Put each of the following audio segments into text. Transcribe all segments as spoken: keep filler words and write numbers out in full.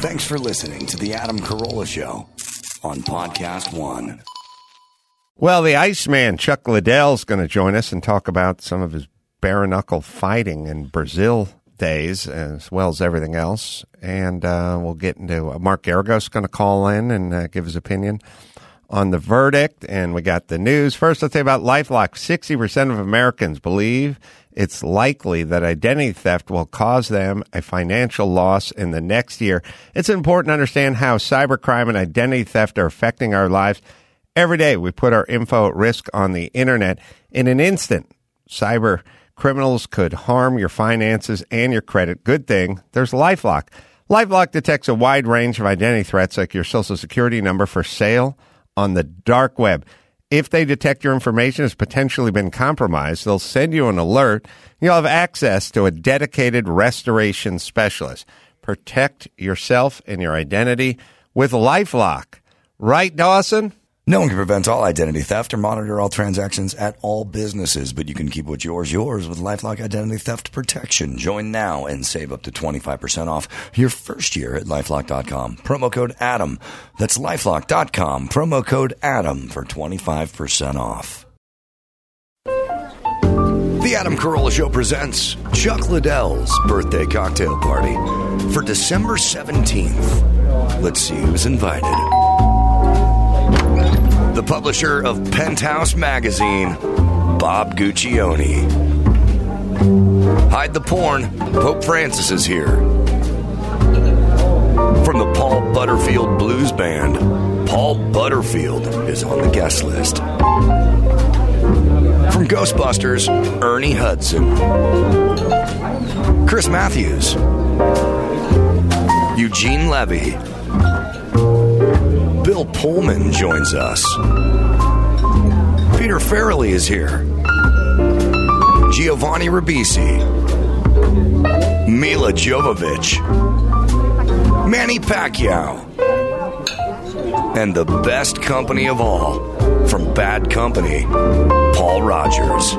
Thanks for listening to The Adam Carolla Show on Podcast One. Well, the Iceman, Chuck Liddell, is going to join us and talk about some of his bare-knuckle fighting in Brazil days, as well as everything else. And uh, we'll get into uh, Mark Garagos going to call in and uh, give his opinion on the verdict. And we got the news. First, let's say about LifeLock. sixty percent of Americans believe it's likely that identity theft will cause them a financial loss in the next year. It's important to understand how cybercrime and identity theft are affecting our lives. Every day, we put our info at risk on the internet. In an instant, cyber criminals could harm your finances and your credit. Good thing there's LifeLock. LifeLock detects a wide range of identity threats like your social security number for sale on the dark web. If they detect your information has potentially been compromised, they'll send you an alert. You'll have access to a dedicated restoration specialist. Protect yourself and your identity with LifeLock. Right, Dawson? No one can prevent all identity theft or monitor all transactions at all businesses, but you can keep what's yours yours with LifeLock Identity Theft Protection. Join now and save up to twenty-five percent off your first year at LifeLock dot com. Promo code Adam. That's LifeLock dot com. Promo code Adam for twenty-five percent off. The Adam Carolla Show presents Chuck Liddell's birthday cocktail party for December seventeenth. Let's see who's invited. The publisher of Penthouse Magazine, Bob Guccione. Hide the porn, Pope Francis is here. From the Paul Butterfield Blues Band, Paul Butterfield is on the guest list. From Ghostbusters, Ernie Hudson. Chris Matthews. Eugene Levy. Bill Pullman joins us. Peter Farrelly is here. Giovanni Ribisi. Mila Jovovich. Manny Pacquiao. And the best company of all, from Bad Company, Paul Rogers.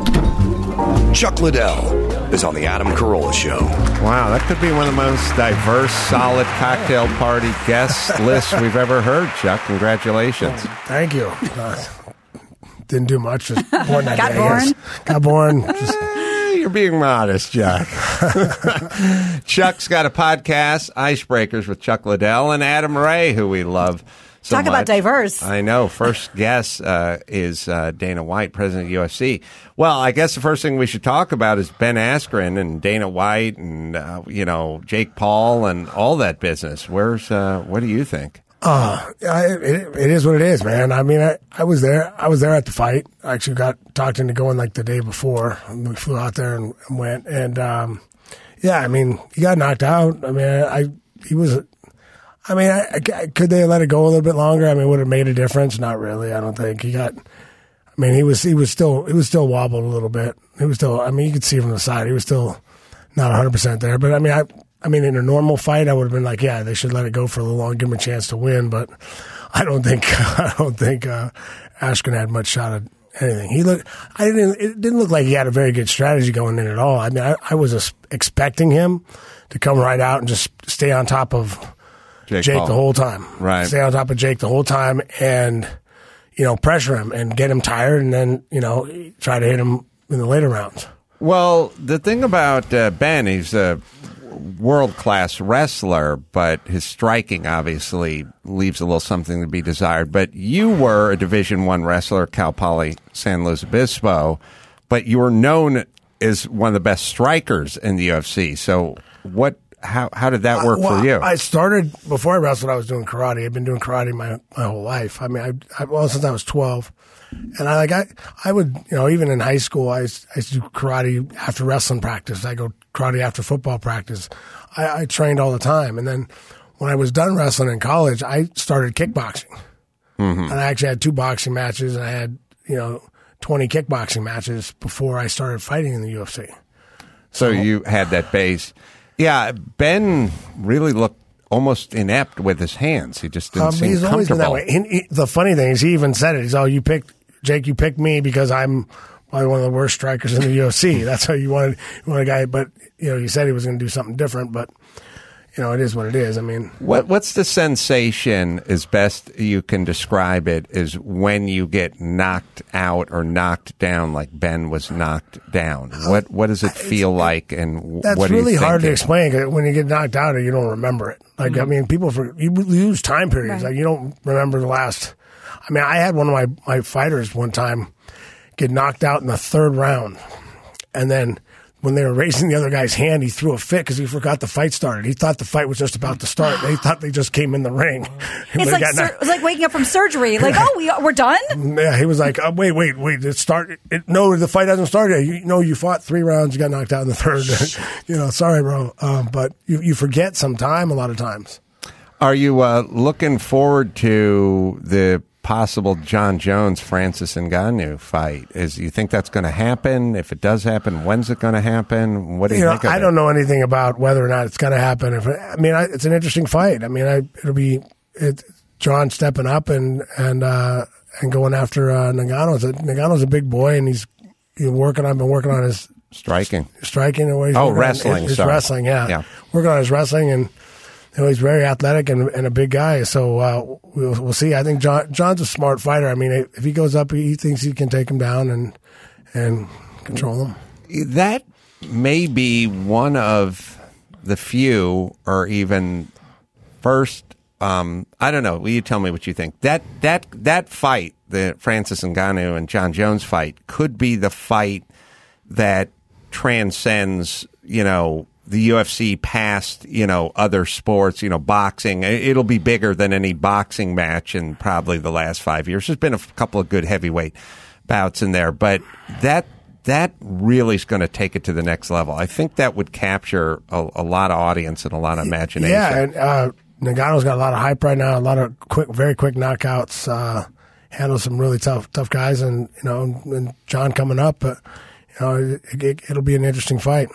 Chuck Liddell is on the Adam Carolla Show. Wow, that could be one of the most diverse, solid cocktail party guest lists we've ever heard, Chuck. Congratulations. Oh, thank you. Uh, didn't do much. Just born that Got day, born? Got born. Just... You're being modest, Chuck. Chuck's got a podcast, Icebreakers with Chuck Liddell and Adam Ray, who we love so Talk much. about diverse. I know. First guest uh, is uh, Dana White, president of the U F C. Well, I guess the first thing we should talk about is Ben Askren and Dana White and, uh, you know, Jake Paul and all that business. Where's, uh, what do you think? Uh, I, it, it is what it is, man. I mean, I, I was there. I was there at the fight. I actually got talked into going like the day before. We flew out there and, and went. And, um, yeah, I mean, he got knocked out. I mean, I, he was, I mean, I, I, could they have let it go a little bit longer? I mean, would it have made a difference? Not really. I don't think he got, I mean, he was, he was still, he was still wobbled a little bit. He was still, I mean, you could see from the side, he was still not one hundred percent there. But I mean, I, I mean, in a normal fight, I would have been like, yeah, they should let it go for a little long, give him a chance to win. But I don't think, I don't think, uh, Askren had much shot at anything. He looked, I didn't, it didn't look like he had a very good strategy going in at all. I mean, I, I was expecting him to come right out and just stay on top of Jake, Jake the whole time. Right. Stay on top of Jake the whole time and, you know, pressure him and get him tired and then, you know, try to hit him in the later rounds. Well, the thing about uh, Ben, he's a world-class wrestler, but his striking obviously leaves a little something to be desired. But you were a Division One wrestler, Cal Poly San Luis Obispo, but you were known as one of the best strikers in the U F C. So what? How how did that work uh, well, for you? I started, before I wrestled, I was doing karate. I've been doing karate my, my whole life. I mean, I, I well, since I was twelve. And I like I, I would, you know, even in high school, I used, I used to do karate after wrestling practice. I go karate after football practice. I, I trained all the time. And then when I was done wrestling in college, I started kickboxing. Mm-hmm. And I actually had two boxing matches. And I had, you know, twenty kickboxing matches before I started fighting in the U F C. So, so you had that base. Yeah, Ben really looked almost inept with his hands. He just didn't um, seem he's comfortable. Always been that way. And he, the funny thing is, he even said it. He's, oh, you picked, Jake, you picked me because I'm probably one of the worst strikers in the U F C. That's how you wanted, you wanted a guy. But, you know, he said he was going to do something different. But, you know, it is what it is. I mean, what what's the sensation, as best you can describe it, is when you get knocked out or knocked down, like Ben was knocked down? What what does it feel it's, like, and that's what are really you hard to thinking? explain. 'Cause when you get knocked out, you don't remember it. Like mm-hmm. I mean, people for you lose time periods. Right. Like you don't remember the last. I mean, I had one of my my fighters one time get knocked out in the third round, and then when they were raising the other guy's hand, he threw a fit because he forgot the fight started. He thought the fight was just about to start. They thought they just came in the ring. It's like sur- it was like waking up from surgery. Like, oh, we, we're done? Yeah, he was like, oh, wait, wait, wait. It start. It, no, the fight hasn't started yet. You know, you fought three rounds. You got knocked out in the third. You know, sorry, bro. Um, but you, you forget some time a lot of times. Are you uh, looking forward to the possible John Jones Francis Ngannou fight? Is you think that's going to happen? If it does happen, when's it going to happen? What do you, you know, think of I it? don't know anything about whether or not it's going to happen. If it, I mean, I, it's an interesting fight. I mean, I, it'll be it, John stepping up and and uh, and going after uh, Ngannou. Ngannou's a big boy, and he's, he's working. I've been working on his striking, striking. Or he's oh, wrestling. On, his, his sorry. wrestling. Yeah. yeah, working on his wrestling and. You know, he's very athletic and, and a big guy, so uh, we'll, we'll see. I think John, John's a smart fighter. I mean, if he goes up, he thinks he can take him down and and control him. That may be one of the few, or even first. Um, I don't know. Will you tell me what you think? That that that fight, the Francis Ngannou and John Jones fight, could be the fight that transcends, you know, the U F C past, you know, other sports, you know, boxing. It'll be bigger than any boxing match in probably the last five years. There's been a couple of good heavyweight bouts in there, but that that really is going to take it to the next level. I think that would capture a, a lot of audience and a lot of imagination. Yeah, and uh, Ngannou's got a lot of hype right now, a lot of quick, very quick knockouts, uh, handles some really tough tough guys, and, you know, and John coming up, but, you know, it, it, it'll be an interesting fight.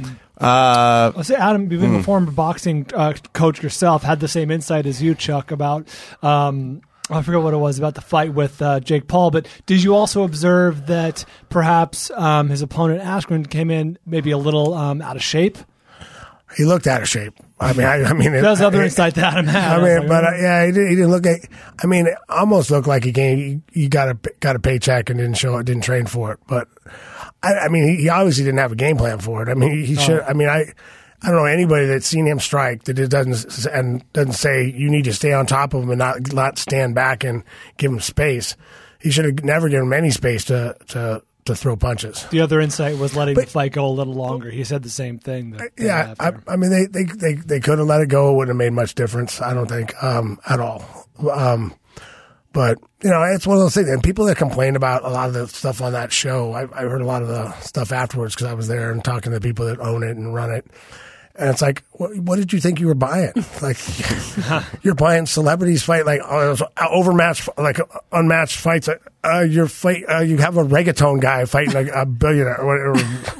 Uh, I'll say, Adam, you've been mm. a former boxing uh, coach yourself, had the same insight as you, Chuck, about, um, I forget what it was, about the fight with uh, Jake Paul, but did you also observe that perhaps um, his opponent, Askren, came in maybe a little um, out of shape? He looked out of shape. I mean, I, I mean, it, that's other it, insight that Adam had. I mean, I like, but uh, yeah, he didn't, he didn't look like. I mean, it almost looked like he came. He, he got a got a paycheck and didn't show it, didn't train for it. But I, I mean, he, he obviously didn't have a game plan for it. I mean, he, he oh. should. I mean, I. I don't know anybody that's seen him strike that it doesn't and doesn't say you need to stay on top of him and not not stand back and give him space. He should have never given him any space to to, to throw punches. The other insight was letting but, the fight go a little longer. He said the same thing. That, yeah, I, I mean they they they, they could have let it go. It wouldn't have made much difference. I don't think um, at all. Um, but you know, it's one of those things. And people that complain about a lot of the stuff on that show, I, I heard a lot of the stuff afterwards because I was there and talking to the people that own it and run it. And it's like, what, what did you think you were buying? Like, you're buying celebrities fight, like uh, overmatched, like unmatched fights. Uh, you're fight, uh, you have a reggaeton guy fighting like a billionaire or, or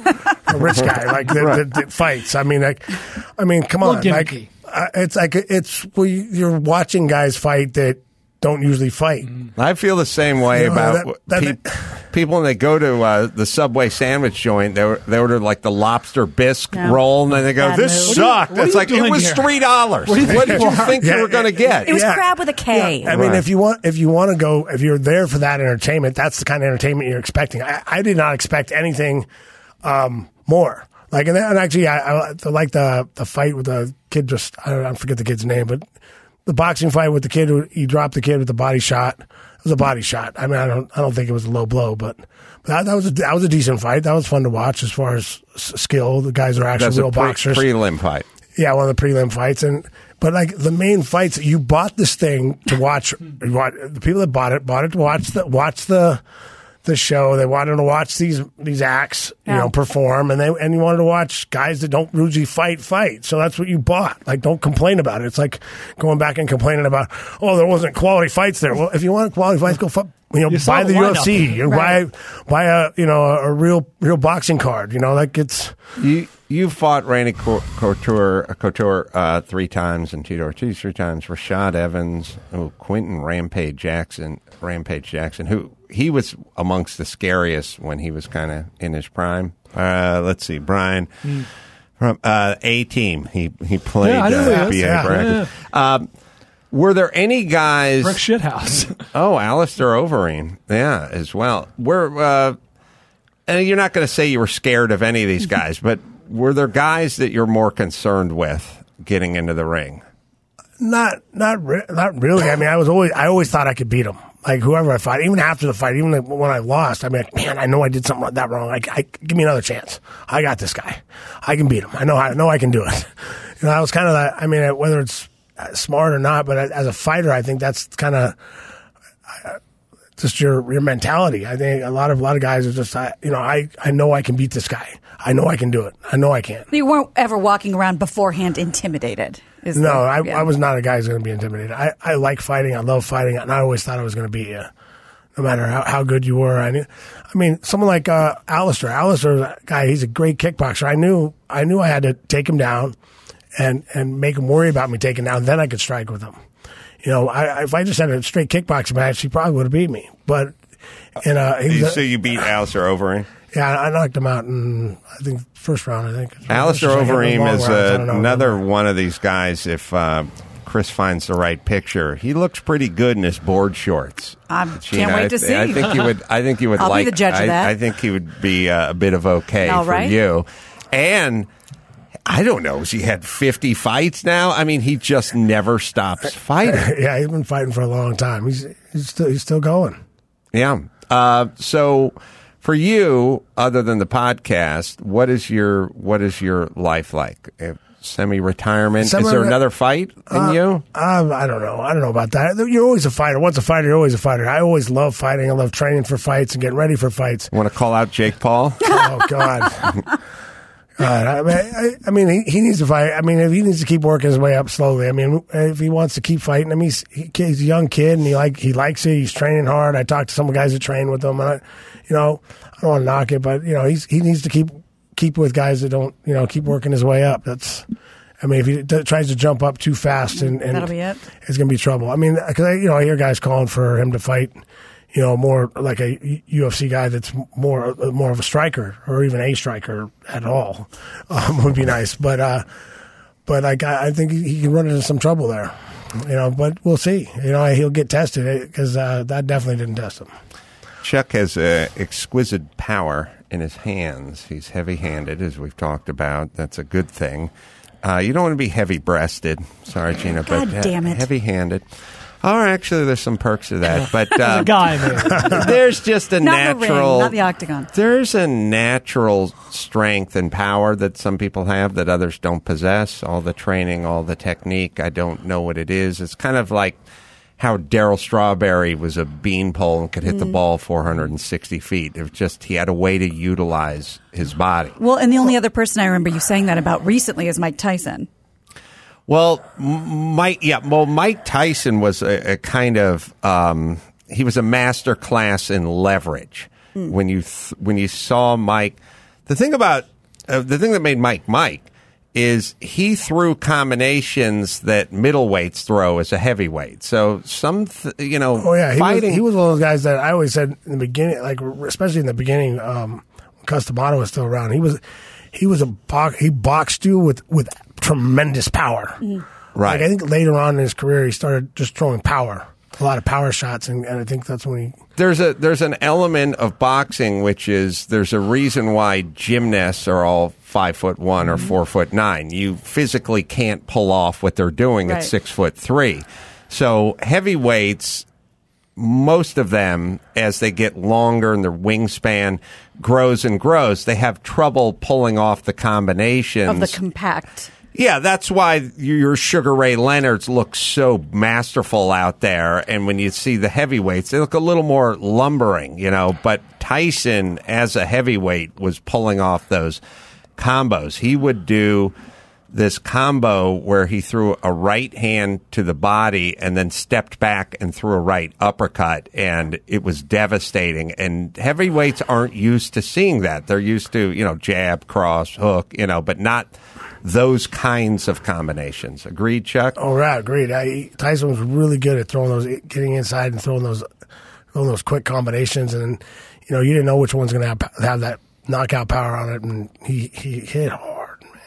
a rich guy, like that, that, that fights. I mean, like, I mean, come on, like, uh, it's like it's well, you're watching guys fight that don't usually fight. I feel the same way you know, about that, that, pe- people when they go to uh, the Subway sandwich joint. They, they order like the lobster bisque no. roll, and then they go, "This move. sucked." You, it's like it was here? three dollars. What, what did you think yeah, you were going to get? It was yeah. crab with a K. Yeah. I mean, right. if you want, if you want to go, if you're there for that entertainment, that's the kind of entertainment you're expecting. I, I did not expect anything um, more. Like, and, and actually, I, I, I like the the fight with the kid. Just I don't I forget the kid's name, but. The boxing fight with the kid, who he dropped the kid with the body shot. It was a body shot. I mean, I don't, I don't think it was a low blow, but, but that, that was a, that was a decent fight. That was fun to watch as far as skill. The guys are actually That's real a pre, boxers. Prelim fight. Yeah, one of the prelim fights, and but like the main fights, you bought this thing to watch. The people that bought it bought it to watch the watch the. the show. They wanted to watch these these acts, you yeah. know, perform, and they and you wanted to watch guys that don't usually fight fight. So that's what you bought. Like, don't complain about it. It's like going back and complaining about, oh, there wasn't quality fights there. Well, if you want quality fights, go fu- you know, you buy the, the U F C. You right. buy buy a you know a real real boxing card. You know, like it's you. You fought Randy Couture, Couture uh, three times and Tito Ortiz three times. Rashad Evans, oh, Quentin Rampage Jackson, Rampage Jackson, who he was amongst the scariest when he was kind of in his prime. Uh, let's see, Brian. Mm. From uh, A Team. He he played Yeah, I know uh, he is. B A Yeah. Baracus. Um, were there any guys? Rick Shithouse. Oh, Alistair Overeem. Yeah, as well. Were uh, and you're not going to say you were scared of any of these guys, but were there guys that you're more concerned with getting into the ring? Not, not, re- not really. I mean, I was always, I always thought I could beat him. Like whoever I fought, even after the fight, even like when I lost, I mean, like, man, I know I did something like that wrong. Like, I, give me another chance. I got this guy. I can beat him. I know, I know I can do it. You know, I was kind of that. I mean, whether it's smart or not, but as a fighter, I think that's kind of just your your mentality. I think a lot of a lot of guys are just, I, you know, I I know I can beat this guy. I know I can do it. I know I can. You weren't ever walking around beforehand intimidated. Is No, the, I, yeah. I was not a guy who's going to be intimidated. I, I like fighting. I love fighting, and I always thought I was going to beat you, no matter how, how good you were. I knew. I mean, someone like uh, Alistair. Alistair's a guy. He's a great kickboxer. I knew. I knew I had to take him down, and and make him worry about me taking down. Then I could strike with him. You know, I, if I just had a straight kickboxing match, he probably would have beat me. But and uh, he was, So you beat Alistair Overeem? yeah, I knocked him out in I think first round. I think Alistair Just like Overeem long is rounds. I uh, don't know. another one of these guys. If uh, Chris finds the right picture, he looks pretty good in his board shorts. I Gina, can't wait I, to see. I think you would. I think you would I'll be like. the judge of I, that. I think he would be uh, a bit of okay All for right. you. And I don't know. Has he had fifty fights now? I mean, he just never stops fighting. Yeah, he's been fighting for a long time. He's he's still he's still going. Yeah. Uh, so for you, other than the podcast, what is your what is your life like? Uh, Semi-retirement? Is Semi- there another fight in Uh, you? Uh, I don't know. I don't know about that. You're always a fighter. Once a fighter, you're always a fighter. I always love fighting. I love training for fights and getting ready for fights. Want to call out Jake Paul? Oh God. God, I mean, I, I mean he, he needs to fight. I mean, if he needs to keep working his way up slowly. I mean, if he wants to keep fighting, I mean, he's, he, he's a young kid and he like he likes it. He's training hard. I talked to some guys that train with him, and I, you know, I don't want to knock it, but you know, he's he needs to keep keep with guys that don't, you know, keep working his way up. That's, I mean, if he d- tries to jump up too fast, and, and That'll be it. it's going to be trouble. I mean, because I, you know, I hear guys calling for him to fight, you know, more like a U F C guy that's more more of a striker or even a striker at all um, would be nice. But uh, but like I, I think he, he can run into some trouble there, you know. But we'll see. You know, he'll get tested because uh, that definitely didn't test him. Chuck has uh, exquisite power in his hands. He's heavy-handed, as we've talked about. That's a good thing. Uh, you don't want to be heavy-breasted. Sorry, Gina, God but damn it. heavy-handed. Oh, actually, there's some perks to that, but uh, The guy, man. there's just a Not the natural, ring, not the octagon. There's a natural strength and power that some people have that others don't possess. All the training, all the technique, I don't know what it is. It's kind of like how Darryl Strawberry was a beanpole and could hit the ball four hundred sixty feet. It was just he had a way to utilize his body. Well, and the only other person I remember you saying that about recently is Mike Tyson. Well, M- Mike, yeah, well, Mike Tyson was a, a kind of um, he was a master class in leverage. Mm. When you th- when you saw Mike, the thing about uh, the thing that made Mike Mike is he threw combinations that middleweights throw as a heavyweight. So some, th- you know, Oh yeah, he fighting. was, he was one of those guys that I always said in the beginning, like especially in the beginning, um, when Customato was still around. He was he was a box, he boxed you with with tremendous power. Mm. Right. Like, I think later on in his career, he started just throwing power, a lot of power shots, and, and I think that's when he. There's a there's an element of boxing which is there's a reason why gymnasts are all five foot one or four foot nine. You physically can't pull off what they're doing Right. at six foot three. So heavyweights, most of them, as they get longer and their wingspan grows and grows, they have trouble pulling off the combinations. Of the compact. Yeah, that's why your Sugar Ray Leonards look so masterful out there. And when you see the heavyweights, they look a little more lumbering, you know. But Tyson, as a heavyweight, was pulling off those combos. He would do this combo where he threw a right hand to the body and then stepped back and threw a right uppercut, and it was devastating. And heavyweights aren't used to seeing that. They're used to, you know, jab, cross, hook, you know, but not those kinds of combinations. Agreed, Chuck? Oh, right, agreed. I, Tyson was really good at throwing those, getting inside and throwing those, throwing those quick combinations, and you know you didn't know which one's going to have, have that knockout power on it, and he he hit hard, man.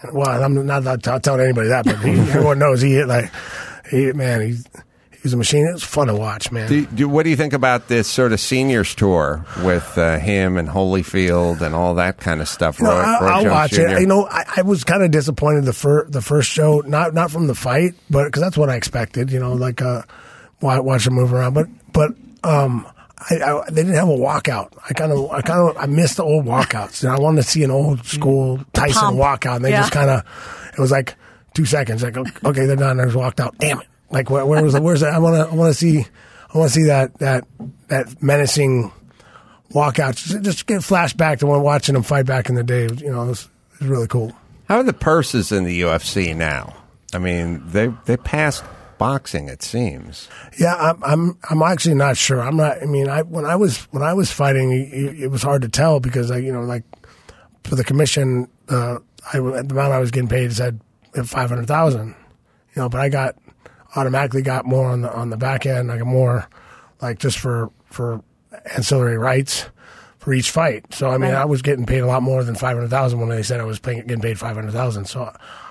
Well, I'm not, not telling anybody that, but he, everyone knows he hit like, he, man, he's, he was a machine. It was fun to watch, man. Do, do, what do you think about this sort of seniors tour with uh, him and Holyfield and all that kind of stuff? No, Roy, I, Roy I'll Jones watch Junior? it. You know, I, I was kind of disappointed the fir- the first show, not not from the fight, but because that's what I expected. You know, like uh, watch him move around, but but um, I, I, they didn't have a walkout. I kind of I kind of I missed the old walkouts. And I wanted to see an old school Tyson Pump. walkout, and they Yeah. just kind of it was like two seconds. Like okay, they're done. They just walked out. Damn it! Like where, where was the, where's that? I want to I want to see I want to see that that that menacing walkout. Just, just get flashback to when watching them fight back in the day. You know, it was, it was really cool. How are the purses in the U F C now? I mean, they they passed boxing, it seems. Yeah, I'm I'm I'm actually not sure. I'm not. I mean, I when I was when I was fighting, it, it was hard to tell because I you know like for the commission, uh, I the amount I was getting paid said five hundred thousand. You know, but I got automatically got more on the on the back end. I got more like just for for ancillary rights for each fight. So I mean, Right. I was getting paid a lot more than five hundred thousand when they said I was paying, getting paid five hundred thousand. So.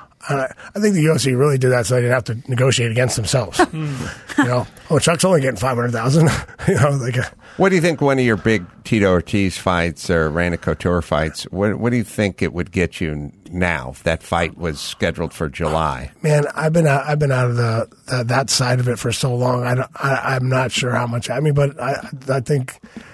I, I think the U F C really did that so they didn't have to negotiate against themselves. You know, oh, Chuck's only getting five hundred thousand. You know, like a, What do you think one of your big Tito Ortiz fights or Randy Couture fights, what, what do you think it would get you now if that fight was scheduled for July? man, I've been out, I've been out of the, the that side of it for so long. I, don't, I I'm not sure how much. I mean, but I I think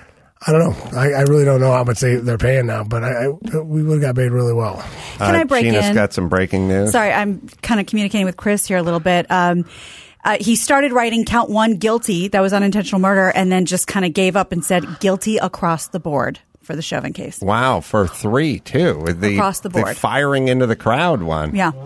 I don't know. I, I really don't know how much they they're paying now. But I, I we would have got paid really well. Can I break Gina's in? got some breaking news. Sorry, I'm kind of communicating with Chris here a little bit. Um, uh, he started writing count one guilty, that was unintentional murder, and then just kind of gave up and said guilty across the board for the Chauvin case. Wow, for three, too. With the, Across the board. firing into the crowd one. Yeah.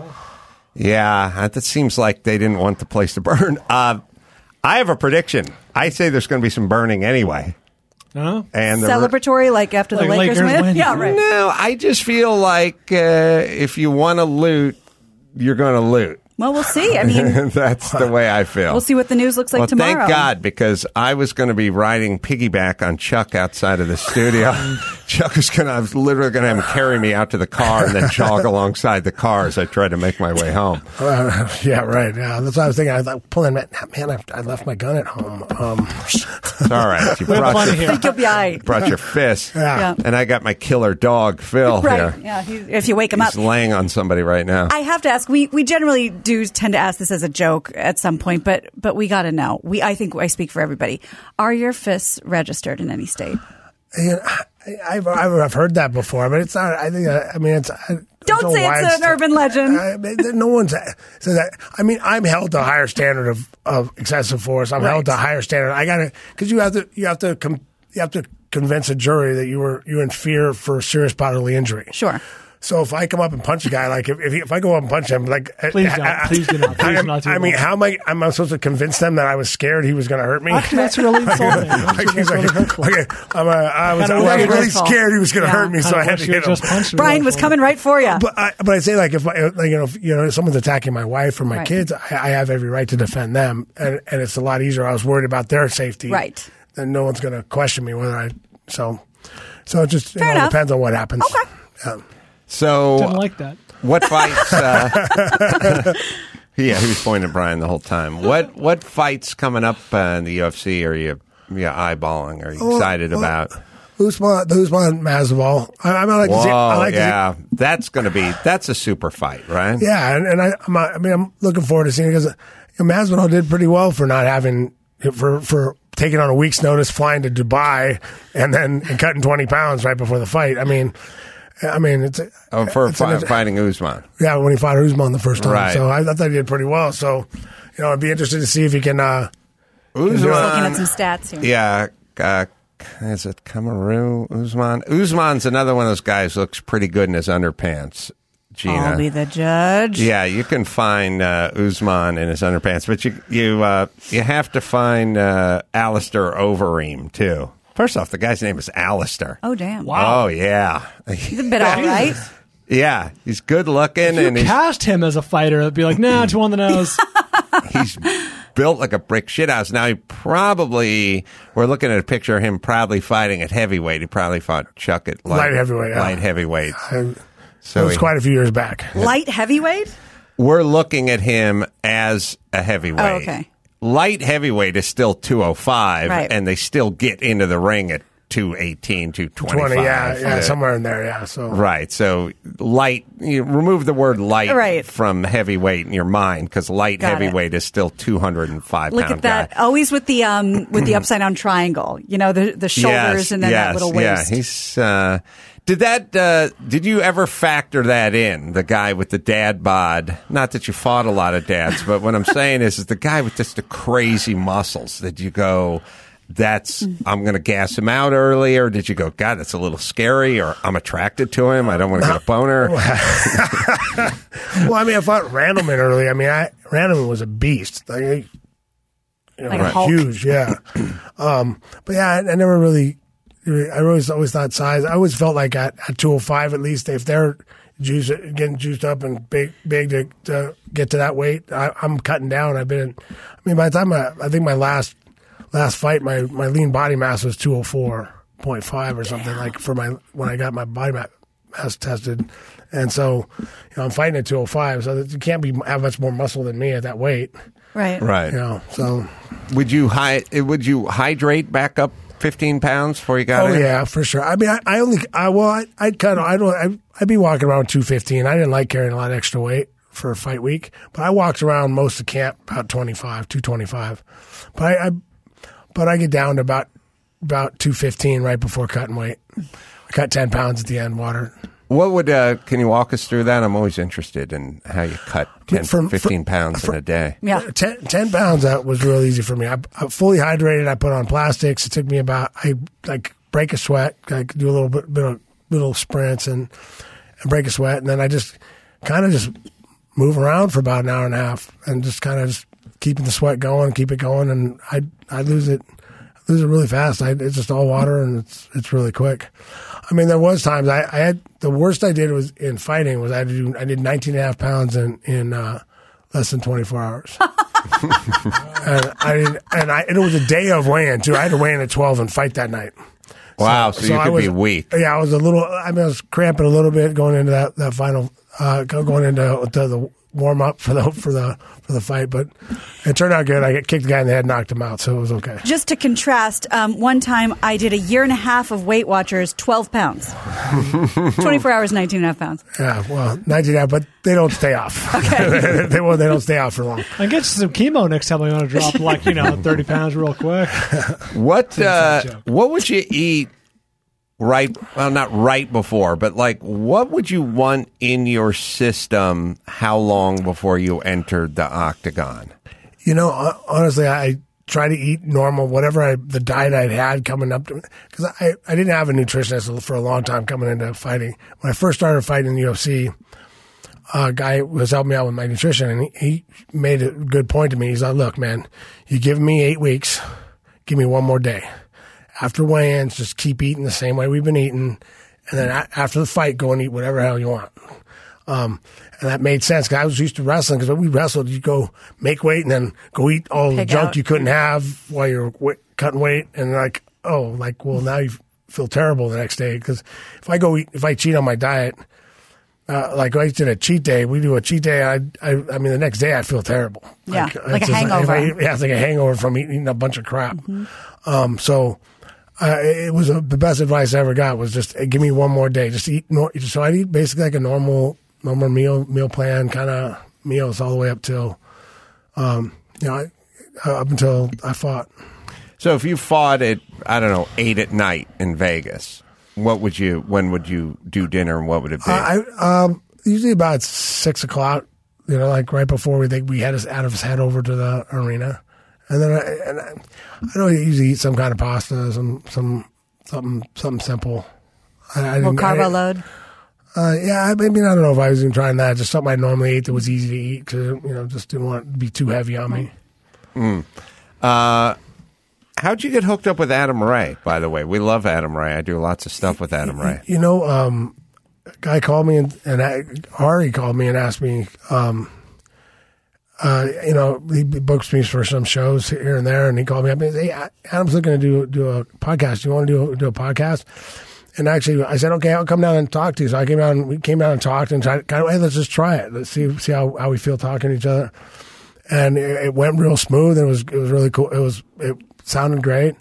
Yeah, that seems like they didn't want the place to burn. Uh, I have a prediction. I say there's going to be some burning anyway. No? And the, Celebratory, like after the Like Lakers, Lakers win? win. Yeah, right. No, I just feel like uh, if you want to loot, you're going to loot. Well, we'll see. I mean, That's the way I feel. we'll see what the news looks like well, tomorrow. thank God, because I was going to be riding piggyback on Chuck outside of the studio. Chuck was going to, I was literally going to have him carry me out to the car and then jog alongside the car as I tried to make my way home. Uh, yeah, right. Yeah, that's what I was thinking. I was like pulling. Man, I, I left my gun at home. Um, It's all right. You We have brought plenty your, here. I think you'll be all right. brought your fist. yeah. Yeah. And I got my killer dog, Phil, Right. here. Yeah. He, if you wake him He's up. laying on somebody right now. I have to ask. We we generally do tend to ask this as a joke at some point, but but we got to know. We I think I speak for everybody. Are your fists registered in any state? You know, I, I've, I've I've heard that before, but it's not. I think. I mean, it's. I, Don't no say it's widespread- an urban legend. I, I- no one's says that. I mean, I'm held to a higher standard of, of excessive force. I'm Right. held to a higher standard. I gotta because you have to you have to com, you have to convince a jury that you were you're in fear for serious bodily injury. Sure. So if I come up and punch a guy, like if if, he, if I go up and punch him, like Please I, don't. I, Please do not. Please I, do not do I mean, that. how am I? Am I supposed to convince them that I was scared he was going to hurt me? Actually, that's really insulting. Like, he's like, okay, I'm a, I was, I Kinda was wish- really scared he was going to Yeah. hurt me, so Kinda I had wish to you hit had him. just punched me Brian right was for coming right for you. But I, but I say like if I, like you know if, you know if someone's attacking my wife or my Right. kids, I, I have every right to defend them, and and it's a lot easier. I was worried about their safety, Right. Then no one's going to question me whether I so so it just you Fair know, enough. depends on what happens. Okay. Yeah. So, Didn't like that. what fights? Uh, yeah, he was pointing at Brian the whole time. What what fights coming up uh, in the U F C are you, you eyeballing? Are you excited well, about? Usman, the Usman Masvidal. I, I like to see. I Whoa, like to see, yeah, that's going to be that's a super fight, right? Yeah, and, and I, I'm, I mean, I'm looking forward to seeing it because you know, Masvidal did pretty well for not having for for taking on a week's notice, flying to Dubai, and then and cutting twenty pounds right before the fight. I mean, I mean, it's Oh, for it's fi- an- fighting Usman. yeah when he fought Usman the first time. Right. So I, I thought he did pretty well. So you know, I'd be interested to see if he can. Uh, Looking at Usman, some stats here. yeah. Uh, is it Kamaru Usman? Usman's another one of those guys who looks pretty good in his underpants. Gina. I'll be the judge. Yeah, you can find uh, Usman in his underpants, but you you uh, you have to find uh, Alistair Overeem too. First off, the guy's name is Alistair. Oh, damn. Oh yeah, He's a bit all right. yeah. He's good looking If you and he's, cast him as a fighter, it'd be like, nah, too on the nose. he's built like a brick shithouse. Now he probably we're looking at a picture of him proudly fighting at heavyweight. He probably fought Chuck at light, Light heavyweight, yeah. Light heavyweight. I, So it was he, quite a few years back. Light heavyweight? We're looking at him as a heavyweight. Oh, okay. Light heavyweight is still two oh five, Right. and they still get into the ring at two eighteen, two twenty-five. twenty, yeah, yeah, somewhere in there, yeah. So Right. So light, you remove the word light Right. from heavyweight in your mind, because light Got heavyweight is still two hundred five Look pound at that. guy. Always with the um with the upside down triangle. You know, the the shoulders Yes, and then yes, that little waist. Yeah, he's. Uh, did that? Uh, did you ever factor that in? The guy with the dad bod. Not that you fought a lot of dads, but what I'm saying is, is the guy with just the crazy muscles. Did you go? That's I'm going to gas him out early, or did you go? God, that's a little scary, or I'm attracted to him. I don't want to get a boner. Well, I mean, I fought Randleman early. I mean, I, Randleman was a beast. Like, you know, Like a Hulk. huge, yeah. um, but yeah, I, I never really. I always always thought size. I always felt like at, at two oh five, at least, if they're juice, getting juiced up and big, big to, to get to that weight, I, I'm cutting down. I've been. I mean, by the time I, I think my last last fight, my, my lean body mass was two oh four point five or something, like for my when I got my body mass tested, and so you know, I'm fighting at two oh five, so you can't be have much more muscle than me at that weight, Right. Right. you know. So Would you hi- Would you hydrate back up fifteen pounds before you got oh in? yeah, for sure. I mean, I, I only I well, I I kind of I don't I I'd be walking around two fifteen. I didn't like carrying a lot of extra weight for a fight week, but I walked around most of camp about twenty-five, two twenty-five. But I, I but I get down to about about two fifteen right before cutting weight. I cut ten pounds at the end, water. What would, uh, can you walk us through that? I'm always interested in how you cut ten, From- fifteen from- pounds from- in a day. Yeah. ten, ten pounds, that was real easy for me. I, I fully hydrated. I put on plastics. It took me about, I like break a sweat, like do a little bit, bit of little sprints and, and break a sweat. And then I just kind of just move around for about an hour and a half and just kind of just keeping the sweat going, keep it going. And I, I lose it, lose it really fast. I, it's just all water and it's, it's really quick. I mean, there was times I, I had, the worst I did was in fighting was I had to do, I did nineteen and a half pounds in, in, uh, less than twenty-four hours. and I didn't, and I, and it was a day of weigh-in too. I had to weigh in at twelve and fight that night. Wow, so, you I could was, be weak. Yeah, I was a little, I mean, I was cramping a little bit going into that, that final, uh, going into to the warm up for the, for the, for the fight, but it turned out good. I kicked the guy in the head, knocked him out, so it was okay. Just to contrast, um, one time I did a year and a half of Weight Watchers, twelve pounds. twenty-four hours, nineteen and a half pounds. Yeah, well, nineteen, yeah, but they don't stay off. Okay. they, well, they don't stay off for long. I get you some chemo next time I want to drop like, you know, thirty pounds real quick. What, uh, what would you eat right, well, not right before, but like, what would you want in your system how long before you entered the octagon? You know, honestly, I try to eat normal, whatever I, the diet I'd had coming up to, because I, I didn't have a nutritionist for a long time coming into fighting. When I first started fighting in the U F C, a guy was helping me out with my nutrition, and he, he made a good point to me. He's like, look, man, you give me eight weeks, give me one more day. After weigh-ins, just keep eating the same way we've been eating, and then a- after the fight, go and eat whatever the hell you want. Um, and that made sense because I was used to wrestling. Because when we wrestled, you go make weight and then go eat all the Pig junk out. you couldn't have while you're w- cutting weight, and like, oh, like, well, now you feel terrible the next day. Because if I go eat, if I cheat on my diet, uh, like I did a cheat day, we do a cheat day. I, I, I mean, the next day I feel terrible. Yeah, Like, like it's a just if hangover. I eat- yeah, it's like a hangover from eating a bunch of crap. Mm-hmm. Um, so. Uh, it was a, the best advice I ever got was just uh, give me one more day. Just eat. Nor- so I'd eat basically like a normal, normal meal, meal plan kind of meals all the way up till, um, you know, I, uh, up until I fought. So if you fought at, I don't know, eight at night in Vegas, what would you, when would you do dinner and what would it be? Uh, I um, usually about six o'clock. You know, like right before we think we had us out of his head over to the arena. And then I, and I, I don't usually eat some kind of pasta, some some something something simple. I, I Little didn't- carbo I- load. Uh, yeah, I mean, I don't know if I was even trying that. Just something I normally ate that was easy to eat because you know just didn't want it to be too heavy on me. Mm. Uh, how'd you get hooked up with Adam Ray? By the way, we love Adam Ray. I do lots of stuff with Adam Ray. You know, um, a guy called me and, and I, Ari called me and asked me. Um, Uh, you know, he books me for some shows here and there, and he called me up and said, "Hey, Adam's looking to do do a podcast. Do you want to do a, do a podcast?" and actually, I said, okay, I'll come down and talk to you. So I came down, we came down and talked and tried, kind of, hey, let's just try it. Let's see, see how, how we feel talking to each other. And it, it went real smooth. It was, it was really cool. It was, it sounded great.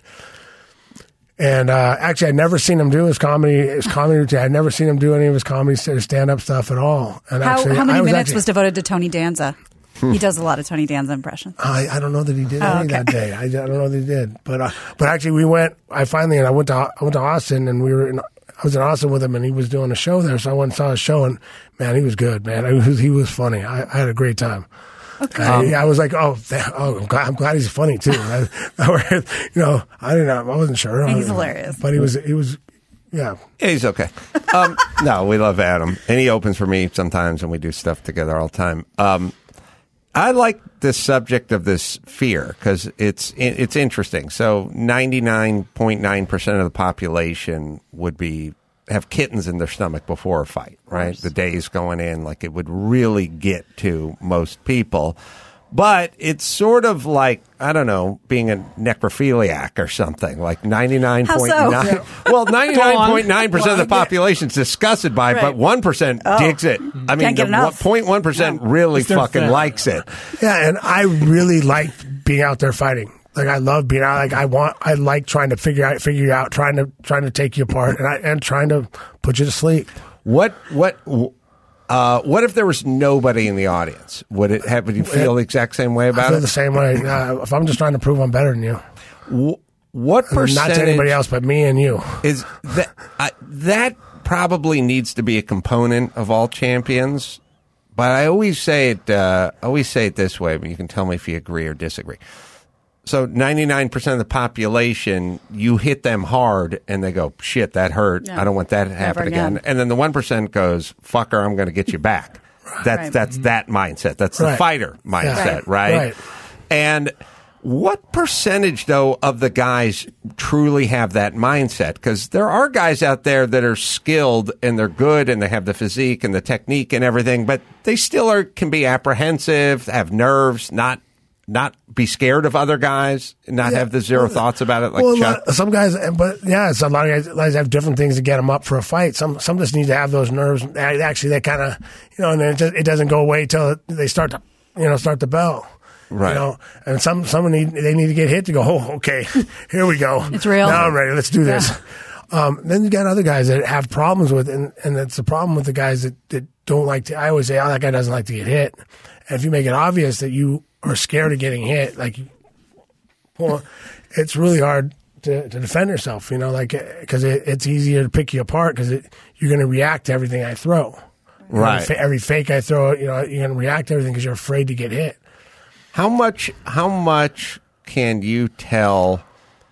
And uh, actually, I'd never seen him do his comedy, his comedy routine. I'd never seen him do any of his comedy stand-up stuff at all. And how, actually, how many I was minutes actually, was devoted to Tony Danza? He does a lot of Tony Danza impressions. I, I don't know that he did Oh, any okay. that day. I, I don't know that he did. But uh, but actually, we went. I finally and I went to I went to Austin, and we were in. I was in Austin with him, and he was doing a show there. So I went and saw his show, and man, he was good, man. He was, he was funny. I, I had a great time. Okay. I, I was like, oh, th- oh I'm, glad, I'm glad he's funny too. I, I, you know, I didn't know. I wasn't sure. He's hilarious. But he was. He was. Yeah. Yeah, he's okay. Um, no, we love Adam, and he opens for me sometimes, and we do stuff together all the time. Um, I like the subject of this fear because it's it's interesting. So ninety-nine point nine percent of the population would be have kittens in their stomach before a fight, right? The days going in, like it would really get to most people. But it's sort of like, I don't know, being a necrophiliac or something, like ninety-nine point nine. How so? Well, ninety-nine point nine percent of the population is disgusted by it, Right. but one percent Oh. digs it. I mean, Can't get the enough. zero point one percent really It's their fucking thing. likes it. Yeah, and I really liked being out there fighting. Like I love being out. Like I want. I like trying to figure out, figure you out, trying to trying to take you apart, and I and trying to put you to sleep. What, what, uh, what if there was nobody in the audience? Would it have, would you feel the exact same way I about feel it? the same way. Uh, if I'm just trying to prove I'm better than you, Wh- What percentage? not to anybody else, but me and you. Is that I, that probably needs to be a component of all champions, but I always say it. Uh, I always say it this way, but you can tell me if you agree or disagree. So ninety-nine percent of the population, you hit them hard, and they go, "Shit, that hurt. Yeah. I don't want that to happen Never again." again. And then the one percent goes, "Fucker, I'm going to get you back." That's Right. that's that mindset. That's the Right. fighter mindset, right? Right. And what percentage, though, of the guys truly have that mindset? Because there are guys out there that are skilled and they're good and they have the physique and the technique and everything, but they still are can be apprehensive, have nerves, not not be scared of other guys, not have the zero thoughts about it like well, a Chuck. lot- some guys, but yeah, some a lot of guys, guys have different things to get them up for a fight. Some some just need to have those nerves. Actually, they kind of, you know, and then it, just, it doesn't go away till they start to, you know, start the bell. Right. You know, and some some need they need to get hit to go. Oh, okay, here we go. It's real. Now I'm ready. Let's do this. Um, then you got other guys that have problems with, and and it's the problem with the guys that, that don't like to. I always say, oh, that guy doesn't like to get hit. And if you make it obvious that you are scared of getting hit, like, well, it's really hard to, to defend yourself. You know, like because it, it's easier to pick you apart because you're going to react to everything I throw. Right. Every, every fake I throw, you know, you're going to react to everything because you're afraid to get hit. How much? How much can you tell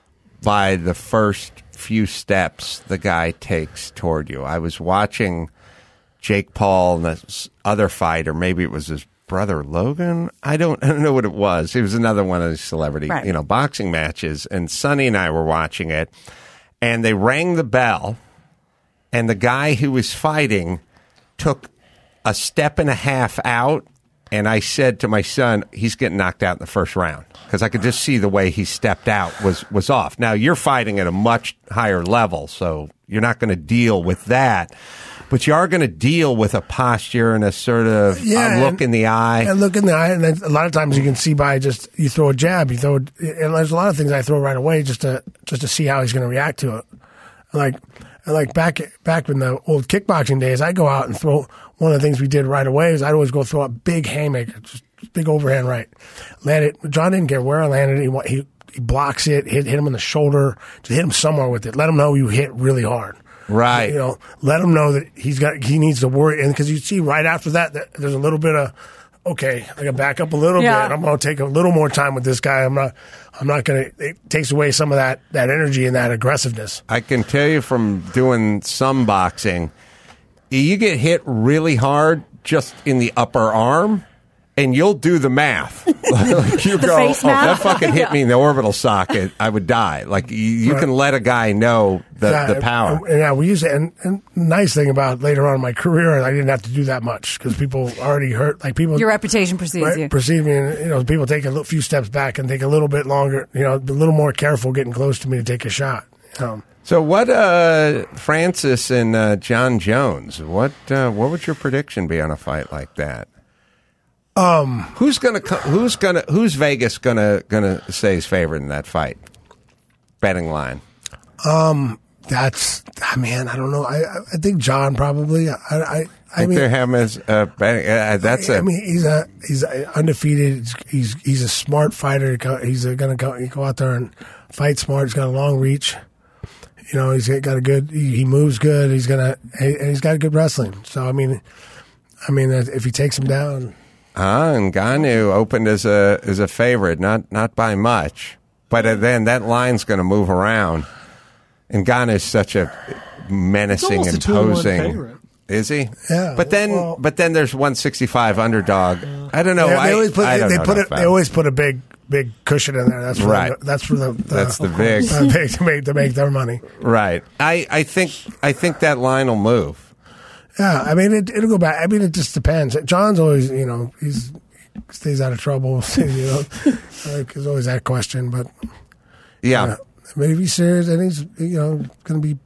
by the first few steps the guy takes toward you? I was watching Jake Paul and this other fighter. Maybe it was his brother Logan. I don't. I don't know what it was. It was another one of these celebrity, Right. you know, boxing matches. And Sonny and I were watching it, and they rang the bell, and the guy who was fighting took a step and a half out. And I said to my son, he's getting knocked out in the first round because I could just see the way he stepped out was, was off. Now, you're fighting at a much higher level, so you're not going to deal with that. But you are going to deal with a posture and a sort of Yeah, a look and- in the eye. And look in the eye, and then a lot of times you can see by just you throw a jab, you throw, and there's a lot of things I throw right away just to just to see how he's going to react to it. Like, and like back back in the old kickboxing days, I go out and throw. One of the things we did right away is I'd always go throw a big haymaker, just big overhand right, land it. John didn't care where I landed. He wa- he, he blocks it, hit hit him in the shoulder, just hit him somewhere with it. Let him know you hit really hard. Right. You know, let him know that he's got he needs to worry, and because you see right after that, that there's a little bit of okay, I got to back up a little Yeah. bit. I'm going to take a little more time with this guy. I'm not. I'm not going to. It takes away some of that that energy and that aggressiveness. I can tell you from doing some boxing, you get hit really hard just in the upper arm, and you'll do the math. Like you The go, face oh, math? that fucking hit me in the orbital socket, I would die. Like you, you can let a guy know the, Yeah, the power. And, and, yeah, we use it. And, and nice thing about later on in my career, I didn't have to do that much because people already hurt. Like people, Your reputation precedes right, you. perceive me. And, you know, people take a little, few steps back and take a little bit longer. You know, be a little more careful getting close to me to take a shot. Um, So what, uh, Francis and uh, John Jones? What uh, what would your prediction be on a fight like that? Um, who's gonna co- who's gonna who's Vegas gonna gonna say is favorite in that fight? Betting line. Um, that's I mean I don't know. I I think John probably. I I, I, I think mean they have him as uh, betting. Uh, that's I, a. I mean he's a he's a undefeated. He's he's a smart fighter. He's going to go go out there and fight smart. He's got a long reach. You know, he's got a good. He, he moves good. He's gonna and he's got good wrestling. So I mean, I mean, if he takes him down, ah, and Ngannou opened as a as a favorite, not not by much, but then that line's going to move around. And Ngannou is such a menacing, it's almost a imposing. two to one favorite. Is he? Yeah. But then, well, but then there's one sixty-five underdog. I don't know. they, they I, always put I don't they know put enough it. They about it. always put a big big cushion in there. That's for Right. The, that's for the, the That's the big. uh, big to make to make their money. Right. I, I think I think that line will move. Yeah, I mean it, it'll go back. I mean it just depends. John's always you know he's stays out of trouble. You know, like, there's always that question. But Yeah. uh, I mean if he's serious and he's you know going to be,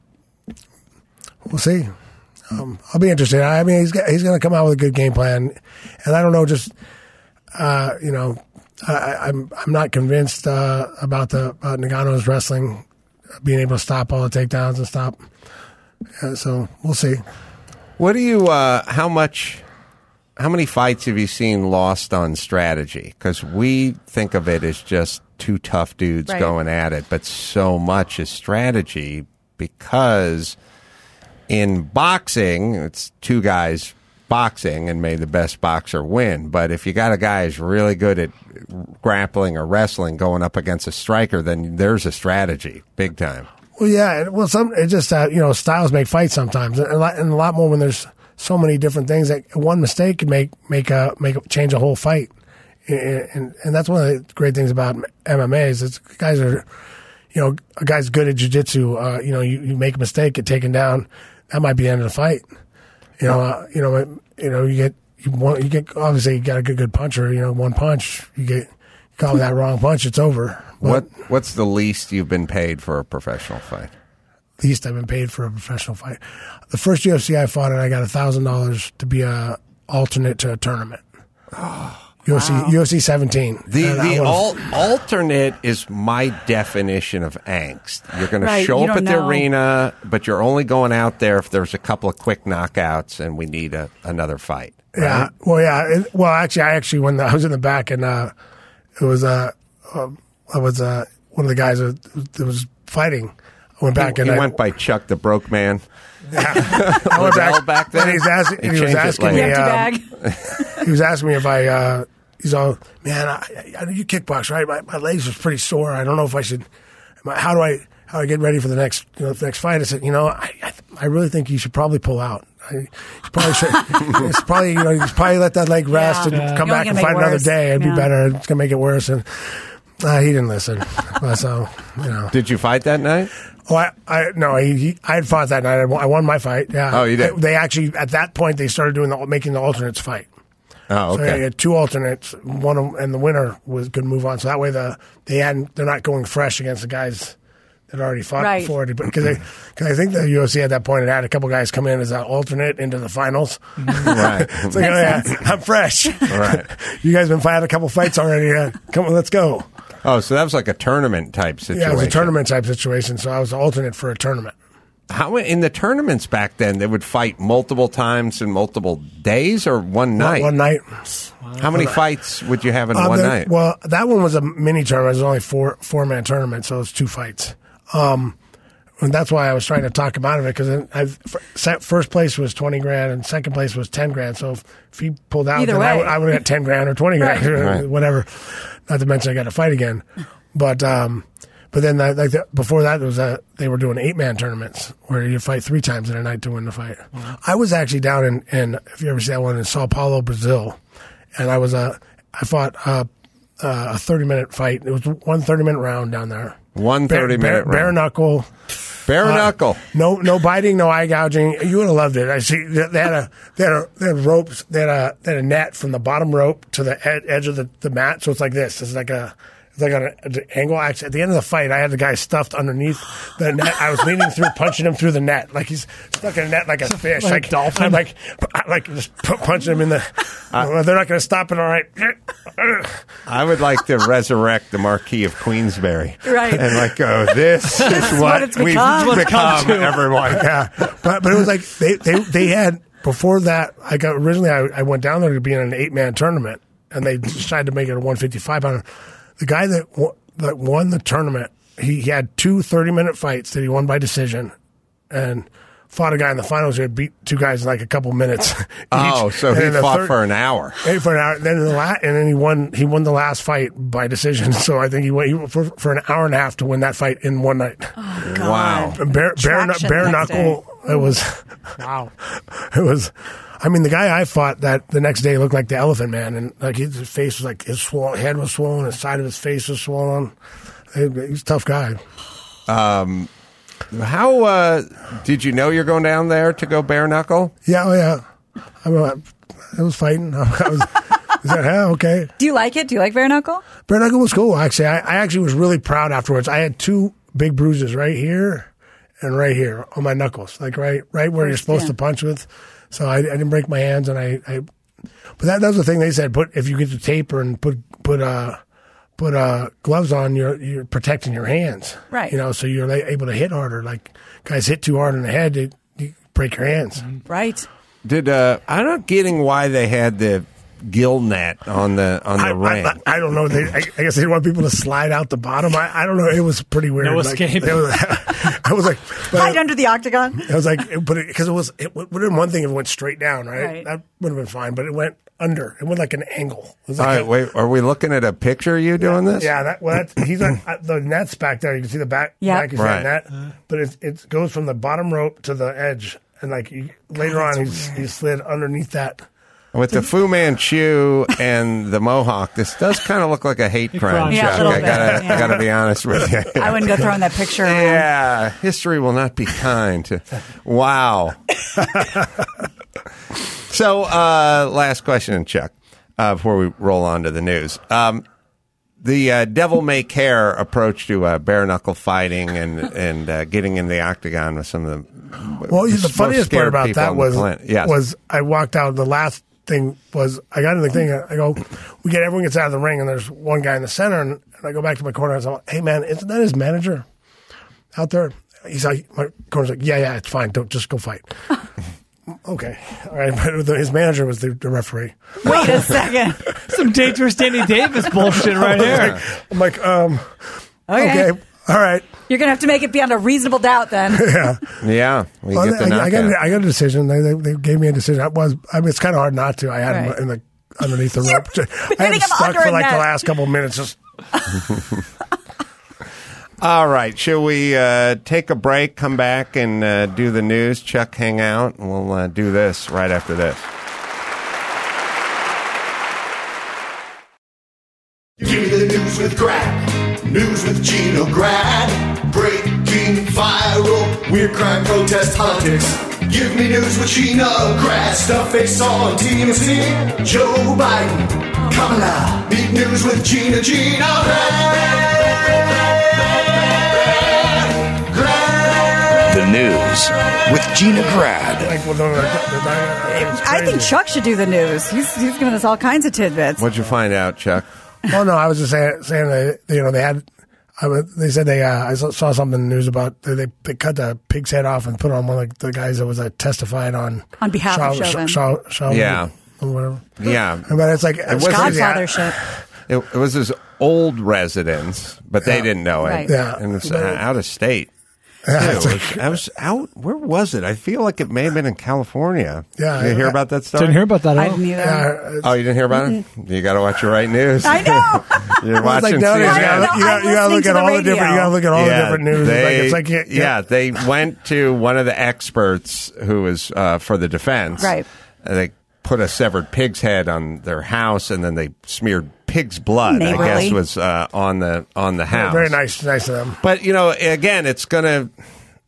we'll see. Um, I'll be interested. I mean he's got, he's going to come out with a good game plan, and I don't know just uh, you know. I, I'm I'm not convinced uh, about the about Ngannou's wrestling, being able to stop all the takedowns and stop. Uh, so we'll see. What do you? Uh, how much? How many fights have you seen lost on strategy? Because we think of it as just two tough dudes Right. going at it, but so much is strategy because in boxing, it's two guys boxing and may the best boxer win. But if you got a guy who's really good at grappling or wrestling going up against a striker, then there's a strategy, big time. Well, yeah. and- Well, some it just uh, you know styles make fights sometimes, and a, lot, and a lot more when there's so many different things that one mistake can make make a make a, change a whole fight, and, and and that's one of the great things about M M A is it's guys are, you know, a guy's good at jiu-jitsu. Uh, you know, you, you make a mistake, get taken down, that might be the end of the fight. You know, uh, you know, you know, you get you want you get obviously you got a good good puncher. You know, one punch you get you call that wrong punch, it's over. But What What's the least you've been paid for a professional fight? least I've been paid for a professional fight. The first U F C I fought in, I got a thousand dollars to be a alternate to a tournament. U F C U F C seventeen. The And I the was- al- alternate is my definition of angst. You're going Right, to show you up don't at the know. arena, but you're only going out there if there's a couple of quick knockouts and we need a, another fight. Yeah. right? Well, yeah. It, well, actually, I actually when I was in the back and uh, it was uh, uh, I was uh, one of the guys that, that was fighting. I went back He, and he I went by Chuck the Broke Man. I went Liddell back then? And he's asking, He he was changed it asking later. me. Empty um, bag. he was asking me if I. Uh, he's all, man. I, I, you kickbox, right? My, my legs are pretty sore. I don't know if I should. How do I? How do I get ready for the next you know, the next fight? I said, you know, I, I, I really think you should probably pull out. I, you probably should. It's probably you know, you should probably let that leg rest Yeah. and Yeah. come You're back only and gonna fight make it another worse. day. It'd Yeah. be better. It's gonna make it worse. And uh, he didn't listen. Uh, so you know. Did you fight that night? Oh, I, I no, he, he, I had fought that night. I won, I won my fight. Yeah. Oh, you did? They, they actually at that point they started doing the making the alternates fight. Oh, So okay. they had two alternates. One of, and the winner was could move on. So that way the they hadn't they're not going fresh against the guys that already fought Right. before. Because they, cause I think the U F C at that point had had a couple guys come in as an alternate into the finals. Right. It's like, oh, yeah, I'm fresh. Right. You guys been fighting a couple fights already. Uh, come on, let's go. Oh, so that was like a tournament type situation. Yeah, it was a tournament type situation. So I was an alternate for a tournament. How in the tournaments back then they would fight multiple times in multiple days or one night? One night. How many fights would you have in Um, one the- night? Well, that one was a mini tournament. It was only four four man tournament, so it was two fights. Um, and that's why I was trying to talk him out of it because first place was twenty grand and second place was ten grand. So if, if he pulled out, Either then I, way. would- I would have got ten grand or twenty grand, Right. or Right. whatever. Not to mention I got to fight again. But um, but then that, like the, before that, it was a, they were doing eight man tournaments where you fight three times in a night to win the fight. I was actually down in, in if you ever see that one in Sao Paulo, Brazil, and I was uh, I fought uh, uh, a thirty minute fight. It was one thirty minute round down there. One Bare- thirty bare, minute bare round. knuckle. Bare Uh, knuckle. No, no biting, no eye gouging. You would have loved it. I see. They had a, they had a, they had ropes. They had a, they had a net from the bottom rope to the ed- edge of the, the mat. So it's like this. It's like a, It's like on an angle. Actually, at the end of the fight, I had the guy stuffed underneath the net. I was leaning through, punching him through the net, like he's stuck in a net like a fish, like, like dolphin. I'm like, like just punching him in the. Uh, well, they're not going to stop it. All right. I would like to resurrect the Marquis of Queensberry, Right. And like go, this is what, what it's we've become. become, to. everyone. Yeah, but but it was like they they they had before that. I got originally I, I went down there to be in an eight man tournament, and they decided to make it a one fifty five pounder. The guy that w- that won the tournament, he, he had two thirty minute fights that he won by decision, and fought a guy in the finals who had beat two guys in like a couple minutes. Oh, each. so And he then the fought third- for an hour. Hey, for an hour, then in the la- and then he won. He won the last fight by decision. So I think he went he, for for an hour and a half to win that fight in one night. Oh, Wow. And bare bare, Traction bare the next knuckle. It was wow. It was. I mean, the guy I fought that the next day looked like the Elephant Man, and like his face was like his swollen head was swollen, the side of his face was swollen. He, he's a tough guy. Um, how uh, did you know you're going down there to go bare knuckle? Yeah, oh yeah. I, mean, I was fighting. I was. I said, "Yeah, okay." Do you like it? Do you like bare knuckle? Bare knuckle was cool. Actually, I, I actually was really proud afterwards. I had two big bruises right here and right here on my knuckles, like right, right where you're supposed yeah. to punch with. So I, I didn't break my hands, and I, I but that, that was the thing they said. Put if you get the taper and put put uh put uh gloves on, you're you're protecting your hands, Right. You know, so you're like, able to hit harder. Like guys hit too hard in the head, they, you break your hands. Right. Did uh, I'm not getting why they had the gill net on the on the I, ring. I, I don't know. They, I, I guess they want people to slide out the bottom. I, I don't know. It was pretty weird. No Like, escape. it was, I was like, but Hide under the octagon. I was like, but because it, it was, it would have been one thing if it went straight down, right? Right. That would have been fine. But it went under. It went like an angle. It was All like right, a- wait. Are we looking at a picture of you doing this? Yeah, that, well, that's, he's on uh, the net's back there. You can see the back, Yeah. back of Right. that net, but it, it goes from the bottom rope to the edge, and like you, later on, he's, he slid underneath that. With the Fu Manchu and the Mohawk, this does kind of look like a hate crime, crime. Yeah, a Chuck. little I bit, gotta, yeah. I gotta be honest with you. I wouldn't go throwing that picture around. Yeah, history will not be kind. To, wow. So, uh, last question, Chuck, uh, before we roll on to the news. Um, the uh, Devil May Care approach to uh, bare knuckle fighting and and uh, getting in the octagon with some of the Well, the most funniest part scared about people that on the was planet. Yes. was I walked out. The last thing was I got in the thing. I go, we get everyone gets out of the ring, and there's one guy in the center, and, and I go back to my corner. And I was like, "Hey, man, isn't that his manager out there?" He's like, my corner's like, "Yeah, yeah, it's fine. Don't just go fight." Okay, all right. But the, his manager was the, the referee. Wait a second. Some dangerous Danny Davis bullshit right here. I'm like, um, Okay. okay, all right. You're going to have to make it beyond a reasonable doubt then. Yeah. Yeah, we Well, get the I, I, knockout. got, a- I got a decision. They, they, they gave me a decision. I was. I mean, it's kind of hard not to. I had Right. him in the underneath the rope. I had hitting him him stuck under for a like the net. last couple of minutes. Just All right, shall we uh, take a break, come back, and uh, do the news? Chuck, hang out, and we'll uh, do this right after this. Give me the news with crack. News with Gino Grad. Breaking, viral, weird crime, protest, politics. Give me news with Gino Grad. Stuff they saw on T M Z. Joe Biden, Kamala. Meet news with Gina Gino Grad. The news with Gina Grad. like, well, no, no, no, no, it's I think crazy. Chuck should do the news. He's, he's giving us all kinds of tidbits. What'd you find out, Chuck? Oh no, I was just saying, saying that you know they had. I was, they said they. Uh, I saw, saw something in the news about they, they they cut the pig's head off and put it on one of the guys that was uh, testified on On behalf of Chauvin. Shaw, Shaw, Yeah. or whatever. Yeah. But it's like it's wasn't- crazy. Godfather I- shit. It, it was his old residence, but they Yeah. didn't know it. Right. Yeah. And it's uh, out of state. Yeah, too. it's It like- was- I was out. Where was it? I feel like it may have been in California. Yeah, Did you hear I- about that story? Didn't hear about that I at all. didn't either. Yeah, Oh, you didn't hear about it? You got to watch your right news. I know. You're It's watching like nowadays, you C N N. gotta, you gotta, you gotta I'm look listening at to all the the different. You radio. gotta look at all the different news. They, It's like, it's like yeah, they went to one of the experts who was uh, for the defense. Right. And they put a severed pig's head on their house, and then they smeared pig's blood. I Neighborly. guess was uh, on the on the house. very nice, nice of them. But you know, again, it's gonna.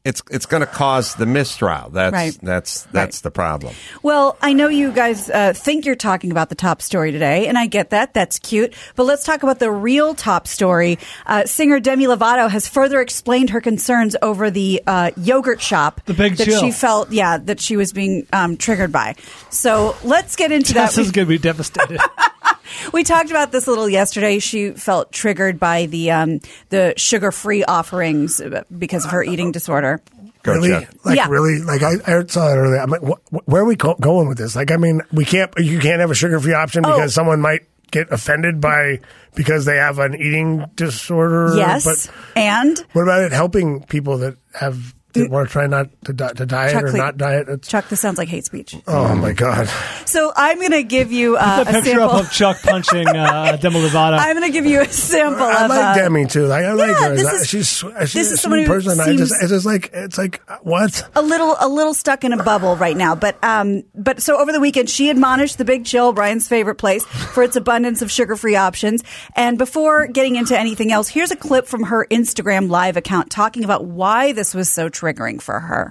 it's it's going to cause the mistrial. That's Right. that's that's Right. the problem. Well, I know you guys uh, think you're talking about the top story today, and I get that. That's cute. But let's talk about the real top story. Uh, singer Demi Lovato has further explained her concerns over the uh, yogurt shop The Big that Chill. she felt, yeah, that she was being um, triggered by. So let's get into Tess that. is going to be devastated. We talked about this a little yesterday. She felt triggered by the um, the sugar-free offerings because of her eating disorder. Go, Really? Chuck. Like, Yeah. really? Like, I, I saw that earlier. I'm like, wh- where are we co- going with this? Like, I mean, we can't, you can't have a sugar-free option Oh. because someone might get offended by, because they have an eating disorder. Yes, But and what about it helping people that have, that want to try not to, di- to diet Chuck, or please. not diet? It's, Chuck, this sounds like hate speech. oh, my God. So I'm going to give you uh, The a picture sample. up of Chuck punching uh, Demi Lovato. I'm going to give you a sample I of. like uh, Demi, too. Like, I like yeah, her. this is- she's, she's this a is sweet someone who person. I just, seems- it's just like, it's like, what? a little a little stuck in a bubble right now, but um but so over the weekend she admonished the Big Chill, Brian's favorite place, for its abundance of sugar-free options. And before getting into anything else, here's a clip from her Instagram live account talking about why this was so triggering for her.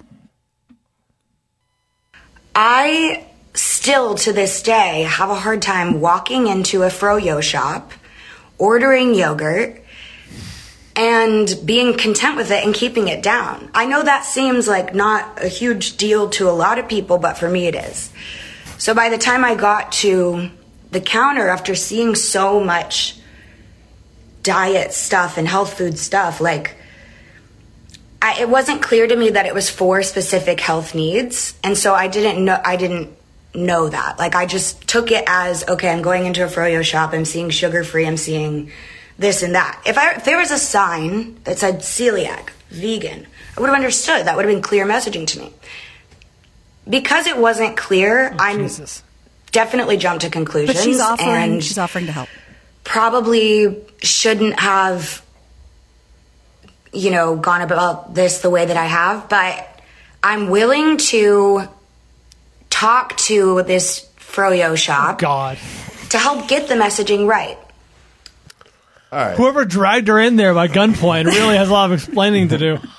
I still, to this day, have a hard time walking into a froyo shop, ordering yogurt, and being content with it and keeping it down. I know that seems like not a huge deal to a lot of people, but for me it is. So by the time I got to the counter, after seeing so much diet stuff and health food stuff, like, I, it wasn't clear to me that it was for specific health needs, and so I didn't know. I didn't know that. Like, I just took it as, okay, I'm going into a froyo shop. I'm seeing sugar free. I'm seeing this and that. If I if there was a sign that said celiac, vegan, I would have understood. That would have been clear messaging to me. Because it wasn't clear, I'm Jesus. definitely jumped to conclusions. But she's offering and she's offering to help. probably shouldn't have, you know, gone about this the way that I have, but I'm willing to talk to this froyo shop God. to help get the messaging right. Whoever dragged her in there by gunpoint really has a lot of explaining to do.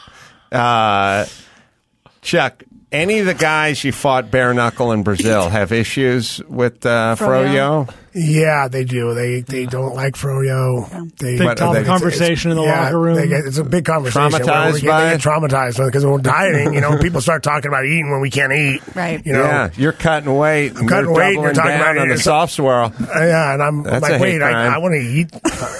Uh, Chuck, any of the guys you fought bare knuckle in Brazil have issues with uh, Froyo? froyo? Yeah, they do. They they don't like froyo. They, Big But topic they- it's- conversation in the yeah, locker room. They get, it's a big conversation. where Traumatized we get, by they it? get traumatized because when we're dieting, you know, people start talking about eating when we can't eat. Right. You know. Yeah, you're cutting weight. and cutting they're weight, and you're doubling talking down about on it. the soft swirl. Uh, yeah, and I'm That's a like, hate wait, I, crime. I want to eat.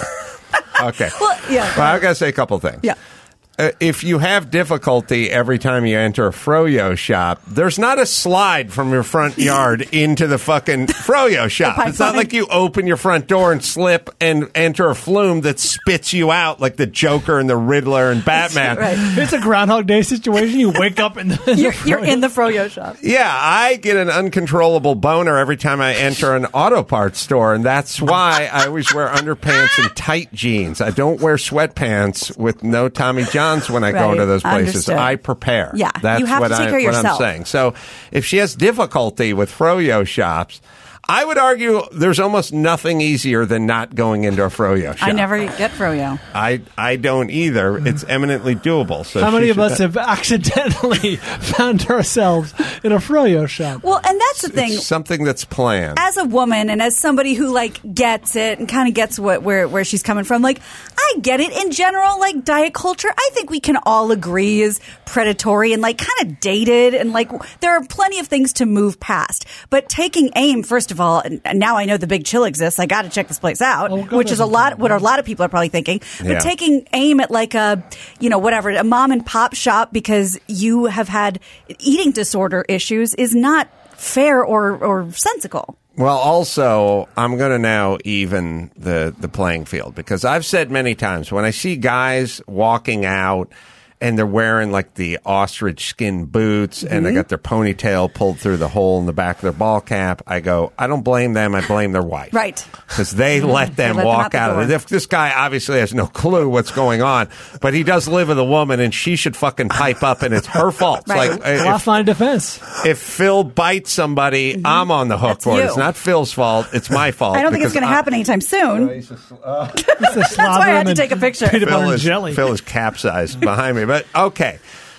Okay. Well, yeah. Well, I've got to say a couple things. Yeah. Uh, if you have difficulty every time you enter a froyo shop, there's not a slide from your front yard into the fucking froyo shop. It's not pipeline. like you open your front door and slip and enter a flume that spits you out like the Joker and the Riddler and Batman. Right. It's a Groundhog Day situation. You wake up in the, in You're, the you're in the froyo shop. Yeah, I get an uncontrollable boner every time I enter an auto parts store, and that's why I always wear underpants and tight jeans. I don't wear sweatpants with no Tommy Johns when I go Right. into those places. Understood. I prepare. Yeah, that's you have what to take I, care of what I'm yourself. saying. So if she has difficulty with froyo shops, I would argue there's almost nothing easier than not going into a froyo shop. I never get froyo. I, I don't either. It's eminently doable. So How many she of should us have accidentally found ourselves in a froyo shop? Well, and that's the thing. It's something that's planned. As a woman and as somebody who like gets it and kind of gets what where where she's coming from, like I get it in general. Like diet culture, I think we can all agree is predatory and like kind of dated, and like there are plenty of things to move past. But taking aim, first of all, and and now I know the Big Chill exists. I got to check this place out, Oh, go which is a visit lot. them. What a lot of people are probably thinking. Yeah. But taking aim at like a you know whatever a mom and pop shop because you have had eating disorder issues is not fair or or sensical. Well, also, I'm going to now even the, the playing field because I've said many times when I see guys walking out and they're wearing like the ostrich skin boots and they got their ponytail pulled through the hole in the back of their ball cap, I go, I don't blame them. I blame their wife. Right. Because they let them let them walk out the out of door. it. If this guy obviously has no clue what's going on, but he does live with a woman and she should fucking pipe up and it's her fault. It's Right. like, if- Last line of defense. if Phil bites somebody, I'm on the hook That's for it. you. It's not Phil's fault. It's my fault. I don't think it's because going to I- happen anytime soon. It's a That's why I had to take a picture. Peanut Phil butter and is, jelly. Phil is capsized behind me. But okay.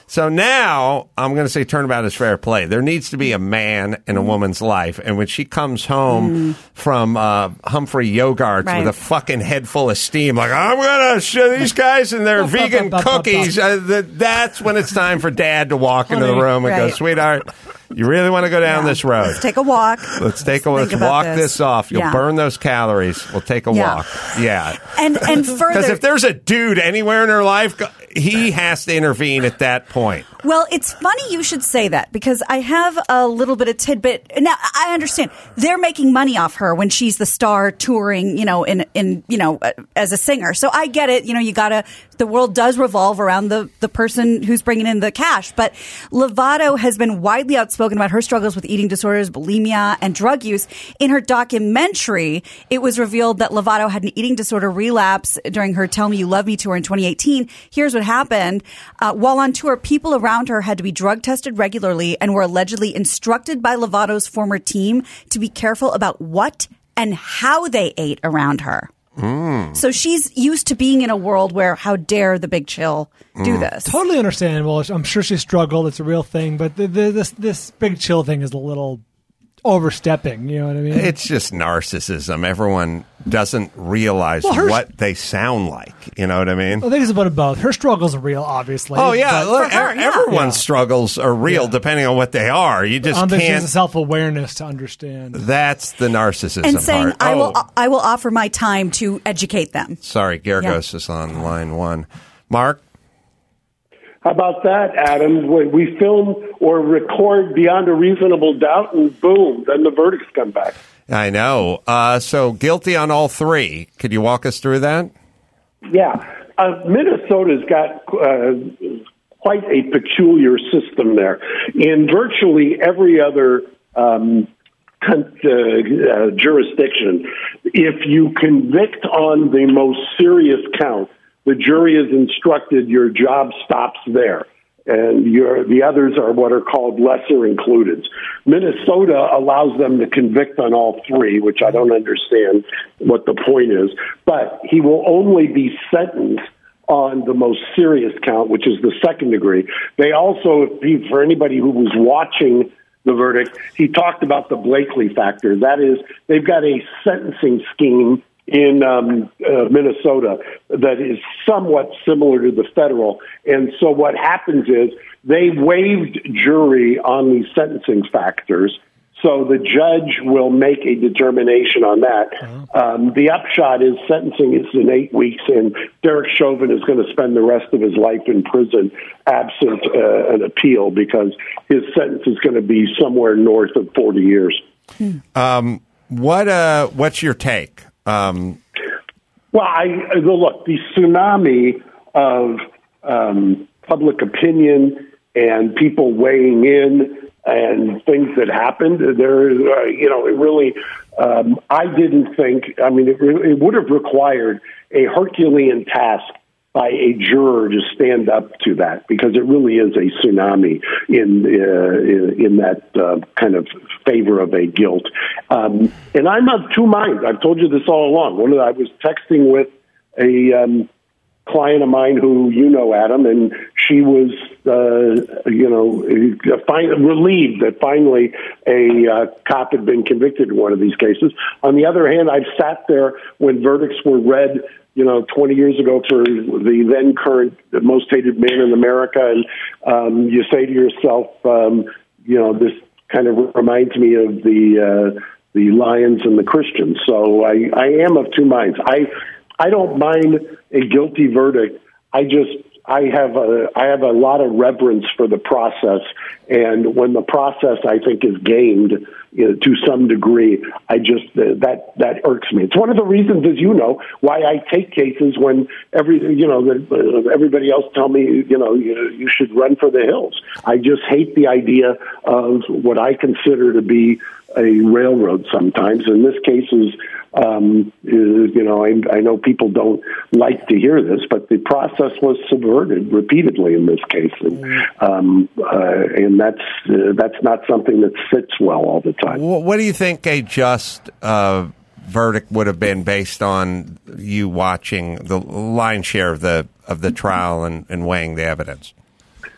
So now I'm going to say turnabout is fair play. There needs to be a man in a woman's life. And when she comes home mm. from uh, Humphrey Yogarts right. with a fucking head full of steam, like, I'm going to show these guys and their vegan cookies, uh, that, that's when it's time for dad to walk into the room and right. go, sweetheart, you really want to go down yeah. this road? Let's take a walk. Let's take a let's walk this. this off. You'll yeah. burn those calories. We'll take a yeah. walk. Yeah. And and further, because if there's a dude anywhere in her life, he has to intervene at that point. Well, it's funny you should say that because I have a little bit of tidbit. Now, I understand they're making money off her when she's the star touring, you know, in, in, you know, as a singer. So I get it. You know, you gotta, the world does revolve around the, the person who's bringing in the cash. But Lovato has been widely outspoken about her struggles with eating disorders, bulimia, and drug use. In her documentary, it was revealed that Lovato had an eating disorder relapse during her Tell Me You Love Me tour in twenty eighteen. Here's what happened. Uh, while on tour, people around her had to be drug tested regularly and were allegedly instructed by Lovato's former team to be careful about what and how they ate around her. Mm. So she's used to being in a world where how dare the Big Chill do mm. this? Totally understandable. I'm sure she struggled. It's a real thing. But the, the, this this Big Chill thing is a little overstepping. You know what I mean? It's just narcissism. Everyone doesn't realize well, her, what they sound like. You know what I mean? I think it's about both. Her struggles are real, obviously. Oh, yeah. Look, her, yeah. Everyone's yeah. struggles are real yeah. depending on what they are. You just I don't can't. Think she has a self-awareness to understand. That's the narcissism and saying, part. I, oh. will, I will offer my time to educate them. Sorry, Gergos yeah. is on line one. Mark? How about that, Adam? We film or record beyond a reasonable doubt, and boom, then the verdicts come back. I know. Uh, so guilty on all three. Could you walk us through that? Yeah. Uh, Minnesota's got uh, quite a peculiar system there. In virtually every other um, con- uh, uh, jurisdiction, if you convict on the most serious count, the jury is instructed your job stops there, and your, the others are what are called lesser included. Minnesota allows them to convict on all three, which I don't understand what the point is, but he will only be sentenced on the most serious count, which is the second degree. They also, for anybody who was watching the verdict, he talked about the Blakely factor. That is, they've got a sentencing scheme in um, uh, Minnesota that is somewhat similar to the federal. And so what happens is they waived jury on these sentencing factors, so the judge will make a determination on that. Uh-huh. Um, the upshot is sentencing is in eight weeks, and Derek Chauvin is going to spend the rest of his life in prison absent uh, an appeal because his sentence is going to be somewhere north of forty years. Um, what uh, what's your take? Um, well, I look, the tsunami of um, public opinion and people weighing in and things that happened, there, uh, you know, it really, um, I didn't think, I mean, it, it would have required a Herculean task by a juror to stand up to that, because it really is a tsunami in uh, in, in that uh, kind of favor of a guilt. Um, and I'm of two minds. I've told you this all along. One of the, I was texting with a um, client of mine who you know, Adam, and she was, uh, you know, fin- relieved that finally a uh, cop had been convicted in one of these cases. On the other hand, I've sat there when verdicts were read, you know, twenty years ago for the then current most hated man in America. And um, you say to yourself, um, you know, this kind of reminds me of the uh, the Lions and the Christians. So I, I am of two minds. I I don't mind a guilty verdict. I just I have a I have a lot of reverence for the process, and when the process I think is gamed, you know, to some degree, I just uh, that that irks me. It's one of the reasons, as you know, why I take cases when every you know uh, everybody else tell me you know you, you should run for the hills. I just hate the idea of what I consider to be a railroad sometimes. In this case is, um, is you know, I, I know people don't like to hear this, but the process was subverted repeatedly in this case, and um, uh, and that's uh, that's not something that sits well all the time. What do you think a just uh, verdict would have been based on you watching the lion's share of the of the trial and, and weighing the evidence?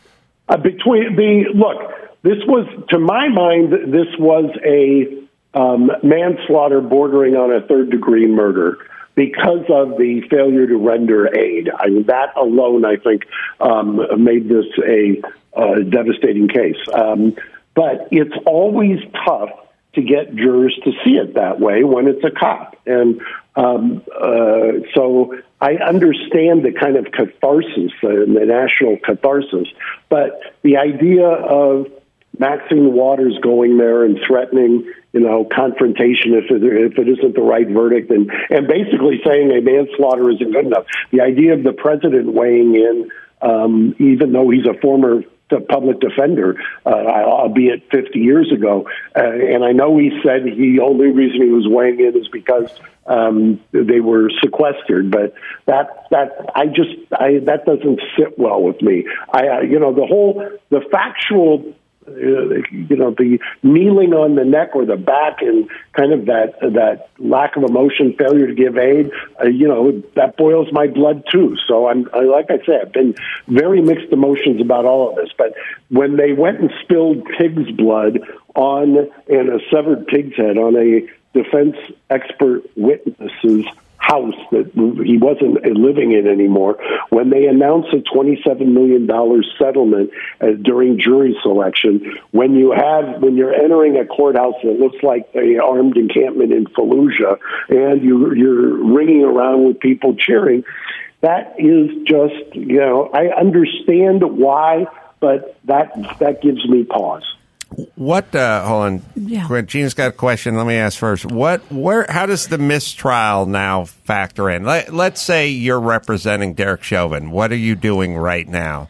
Uh, between the look, this was, to my mind, this was a um, manslaughter bordering on a third-degree murder because of the failure to render aid. I mean, that alone, I think, um, made this a uh, devastating case. Um, but it's always tough to get jurors to see it that way when it's a cop. And um, uh, so I understand the kind of catharsis, uh, the national catharsis, but the idea of Maxine Waters going there and threatening, you know, confrontation if it, if it isn't the right verdict, and, and basically saying a manslaughter isn't good enough. The idea of the president weighing in, um, even though he's a former public defender, uh, albeit fifty years ago, uh, and I know he said the only reason he was weighing in is because um, they were sequestered. But that that I just I, that doesn't sit well with me. I uh, you know the whole the factual. Uh, you know, the kneeling on the neck or the back and kind of that that lack of emotion, failure to give aid, uh, you know, that boils my blood too. So I'm, I, like I said, I've been very mixed emotions about all of this. But when they went and spilled pig's blood on and a severed pig's head on a defense expert witness's house that he wasn't living in anymore, when they announced a twenty-seven million dollars settlement uh, during jury selection, when you have when you're entering a courthouse that looks like a armed encampment in Fallujah, and you, you're ringing around with people cheering, that is just, you know, I understand why, but that that gives me pause. What? Uh, hold on, yeah. Gina's got a question. Let me ask first. What? Where? How does the mistrial now factor in? Let, let's say you're representing Derek Chauvin. What are you doing right now?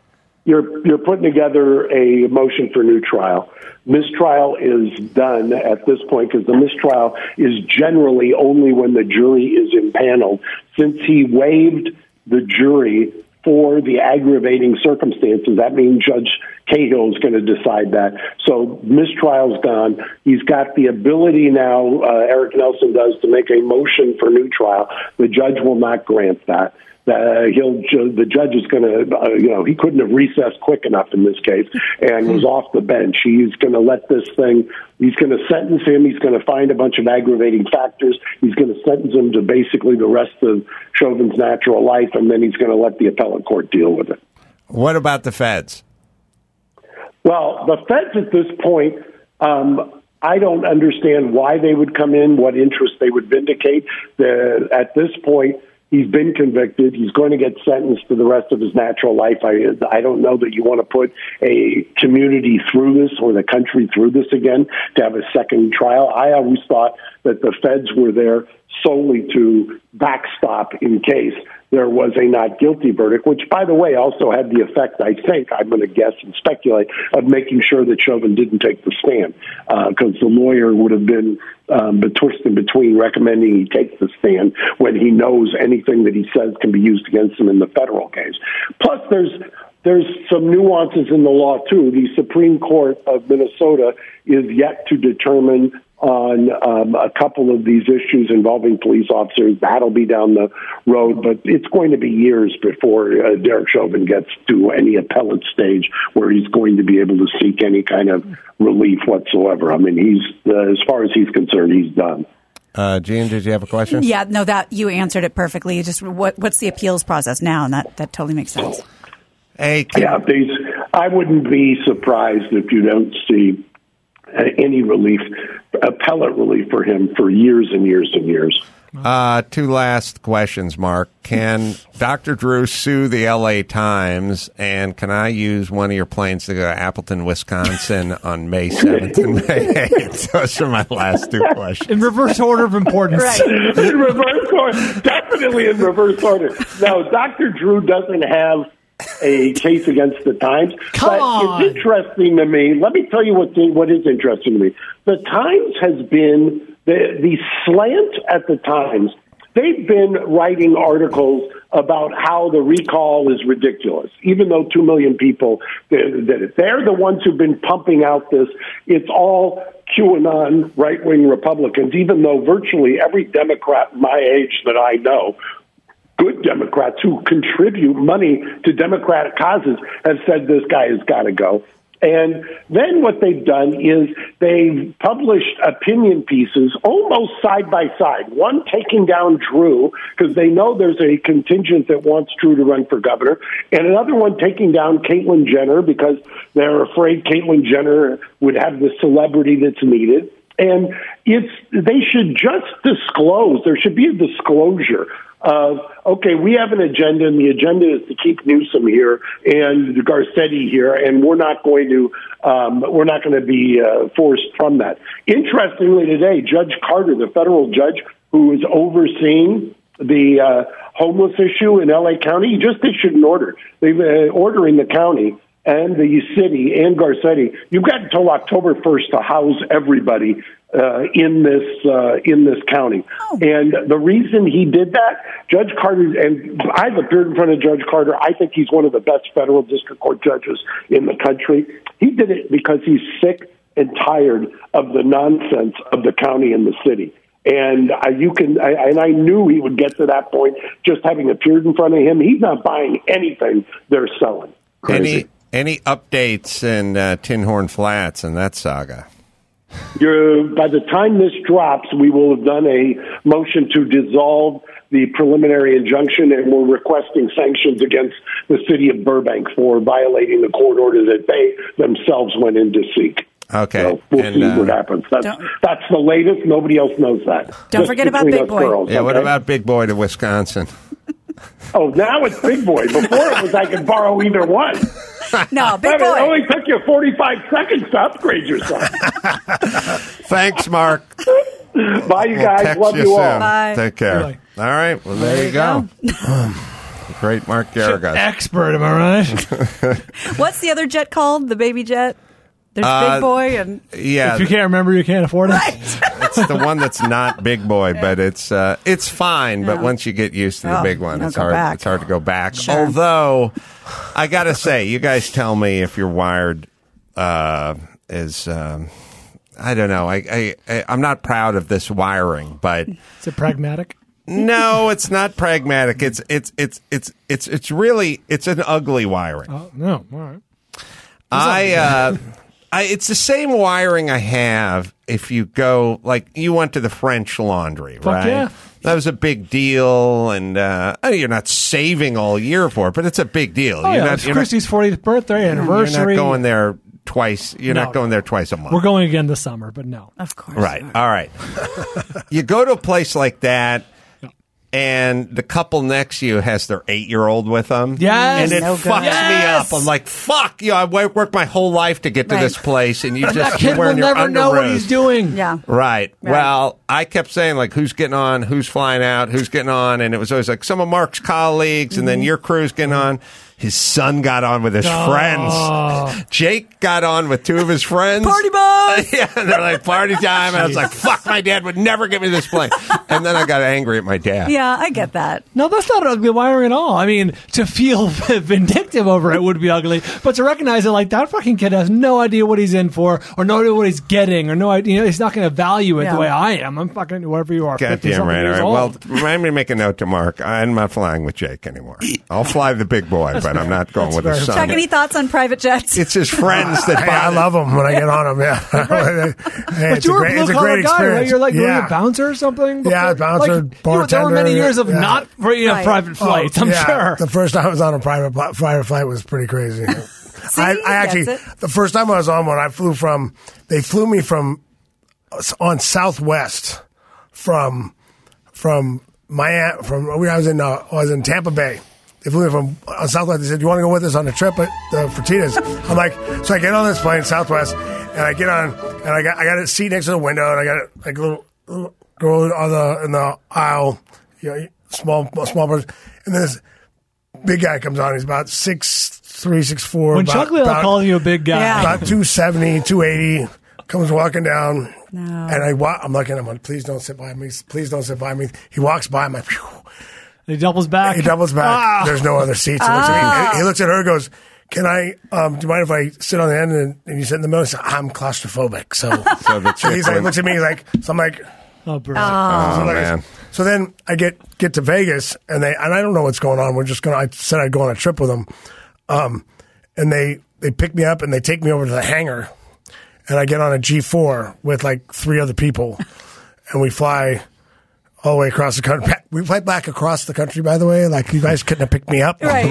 You're you're putting together a motion for new trial. Mistrial is done at this point because the mistrial is generally only when the jury is impaneled. Since he waived the jury for the aggravating circumstances, that means Judge Cahill is going to decide that. So mistrial's gone. He's got the ability now, uh, Eric Nelson does, to make a motion for new trial. The judge will not grant that. Uh, he'll the judge is going to, uh, you know, he couldn't have recessed quick enough in this case and was off the bench. He's going to let this thing, he's going to sentence him. He's going to find a bunch of aggravating factors. He's going to sentence him to basically the rest of Chauvin's natural life, and then he's going to let the appellate court deal with it. What about the feds? Well, the feds at this point, um, I don't understand why they would come in, what interest they would vindicate. The, at this point, he's been convicted. He's going to get sentenced to the rest of his natural life. I, I don't know that you want to put a community through this or the country through this again to have a second trial. I always thought that the feds were there solely to backstop in case there was a not guilty verdict, which, by the way, also had the effect, I think, I'm going to guess and speculate, of making sure that Chauvin didn't take the stand, because uh, the lawyer would have been um, betwixt and between recommending he take the stand when he knows anything that he says can be used against him in the federal case. Plus, there's there's some nuances in the law, too. The Supreme Court of Minnesota is yet to determine on um, a couple of these issues involving police officers. That'll be down the road, but it's going to be years before uh, Derek Chauvin gets to any appellate stage where he's going to be able to seek any kind of relief whatsoever. I mean, he's uh, as far as he's concerned, he's done. Uh, Gene, did you have a question? Yeah, no, that you answered it perfectly. Just what what's the appeals process now? And that, that totally makes sense. Hey, can- yeah, these, I wouldn't be surprised if you don't see any relief, appellate relief for him for years and years and years. Uh, two last questions, Mark. Can Doctor Drew sue the L A Times, and can I use one of your planes to go to Appleton, Wisconsin on May seventh and May eighth? Those are my last two questions. In reverse order of importance. Right. In reverse order. Definitely in reverse order. No, Doctor Drew doesn't have a case against the Times. Come but on. It's interesting to me. Let me tell you what what is interesting to me. The Times has been, the, the slant at the Times, they've been writing articles about how the recall is ridiculous, even though two million people did it. They're the ones who've been pumping out this. It's all QAnon right-wing Republicans, even though virtually every Democrat my age that I know good Democrats who contribute money to Democratic causes have said this guy has got to go. And then what they've done is they've published opinion pieces almost side by side, one taking down Drew because they know there's a contingent that wants Drew to run for governor, and another one taking down Caitlyn Jenner because they're afraid Caitlyn Jenner would have the celebrity that's needed. And it's they should just disclose. There should be a disclosure of, okay, we have an agenda, and the agenda is to keep Newsom here and Garcetti here, and we're not going to um, we're not going to be uh, forced from that. Interestingly, today, Judge Carter, the federal judge who is overseeing the uh, homeless issue in L A County, he just issued an order. They've uh, ordering the county and the city and Garcetti, you've got until October first to house everybody uh, in this uh, in this county. Oh. And the reason he did that, Judge Carter, and I've appeared in front of Judge Carter, I think he's one of the best federal district court judges in the country. He did it because he's sick and tired of the nonsense of the county and the city. And I, you can, I, and I knew he would get to that point just having appeared in front of him. He's not buying anything they're selling. Crazy. Any any updates in uh, Tin Horn Flats and that saga? You're, by the time this drops, we will have done a motion to dissolve the preliminary injunction, and we're requesting sanctions against the city of Burbank for violating the court order that they themselves went in to seek. Okay. So we'll and, see uh, what happens. That's, that's the latest. Nobody else knows that. Don't Just forget about between Big us Boy. girls, Yeah, okay? what about Big Boy to Wisconsin? Oh, now it's Big Boy. Before it was I could borrow either one. No, Big But Boy. it only took you forty-five seconds to upgrade yourself. Thanks, Mark. Bye, you We'll guys. text Love you you soon. all. Bye. Take care. Bye. All right. Well, there, There you you go. Great Mark Garagos. Expert, am I right? What's the other jet called? The baby jet? There's Uh, Big Boy and Yeah. If you can't remember, you can't afford it. right. It's the one that's not Big Boy, but it's uh, it's fine. But Yeah. once you get used to the Oh, big one, don't it's go hard. back. It's hard to go back. Sure. Although, I gotta say, you guys tell me if you're wired uh, as um, I don't know. I, I, I I'm not proud of this wiring, but Is it pragmatic? no, it's not pragmatic. It's it's it's it's it's it's really it's an ugly wiring. Oh, no. All right. I, uh, I, it's the same wiring I have if you go, like, you went to the French Laundry, Fuck right? yeah. That was a big deal, and uh, I mean, you're not saving all year for it, but it's a big deal. Oh, you're yeah. not, It's you're Christy's fortieth birthday, not, anniversary. You're not going there twice. You're No, not going there twice a month. We're going again this summer, but no. Of course. Right. All right. You go to a place like that, and the couple next to you has their eight-year-old with them. Yes. And it No good. fucks me Yes. up. I'm like, fuck, you know, I worked my whole life to get to Right. this place, and you That just kid will wearing your never know what underoos. he's doing. Yeah. Right. Right. Well, I kept saying, like, who's getting on, who's flying out, who's getting on, and it was always like some of Mark's colleagues, and then your crew's getting on. His son got on with his Oh. friends. Jake got on with two of his friends. Party boys! Yeah, and they're like, party time. And I was like, fuck, my dad would never give me this plane. And then I got angry at my dad. Yeah, I get that. No, that's not ugly wiring at all. I mean, to feel vindictive over it would be ugly, but to recognize that, like, that fucking kid has no idea what he's in for, or no idea what he's getting, or no idea, you know, he's not going to value it Yeah. the way I am. I'm fucking whatever you are. Goddamn fifty-something right. All years right. old. Well, remind me to make a note to Mark. I'm not flying with Jake anymore. I'll fly the big boy, but I'm not going That's with his fair. son. Chuck, any thoughts on private jets? It's his friends that Hey, buy I the- love them when I get on them. Yeah, Hey, But it's you a were great, a it's blue a great collar guy, experience. right? You're like yeah. were you a bouncer or something. Before? Yeah, bouncer, like, you know, there were bartender, many years of yeah. not you know, Right. private flights. Oh, I'm yeah. sure. The first time I was on a private pl- private flight was pretty crazy. See, I, he I actually, gets it. the first time I was on one, I flew from. They flew me from on Southwest from from Miami. From where I was in, uh, I was in Tampa Bay. They flew me from on Southwest. They said, "Do you want to go with us on a trip at the Fertitas?" I'm like, so I get on this plane, Southwest, and I get on, and I got I got a seat next to the window, and I got like a little, little girl on the in the aisle, you know, small small person, and then this big guy comes on. He's about six three, six four. When about, Chuck Liddell about- calls you a big guy, Yeah. about two seventy, two eighty, comes walking down. No. And I wa- I'm looking at him, like, please don't sit by me. Please don't sit by me. He walks by, I'm like, phew. he doubles back. He doubles back. Ah. There's no other seats. He looks, at me, he looks at her and goes, can I, um, do you mind if I sit on the end and, and you sit in the middle? He said, I'm claustrophobic. So, So the so he's chick like, went- looks at me, he's like, so I'm like, Oh, bro. Oh, so, like, man. so then I get get to Vegas, and they and I don't know what's going on. We're just gonna. I said I'd go on a trip with them, um, and they they pick me up and they take me over to the hangar, and I get on a G four with like three other people, and we fly all the way across the country. We fly back across the country, by the way. Like, you guys couldn't have picked me up. Right.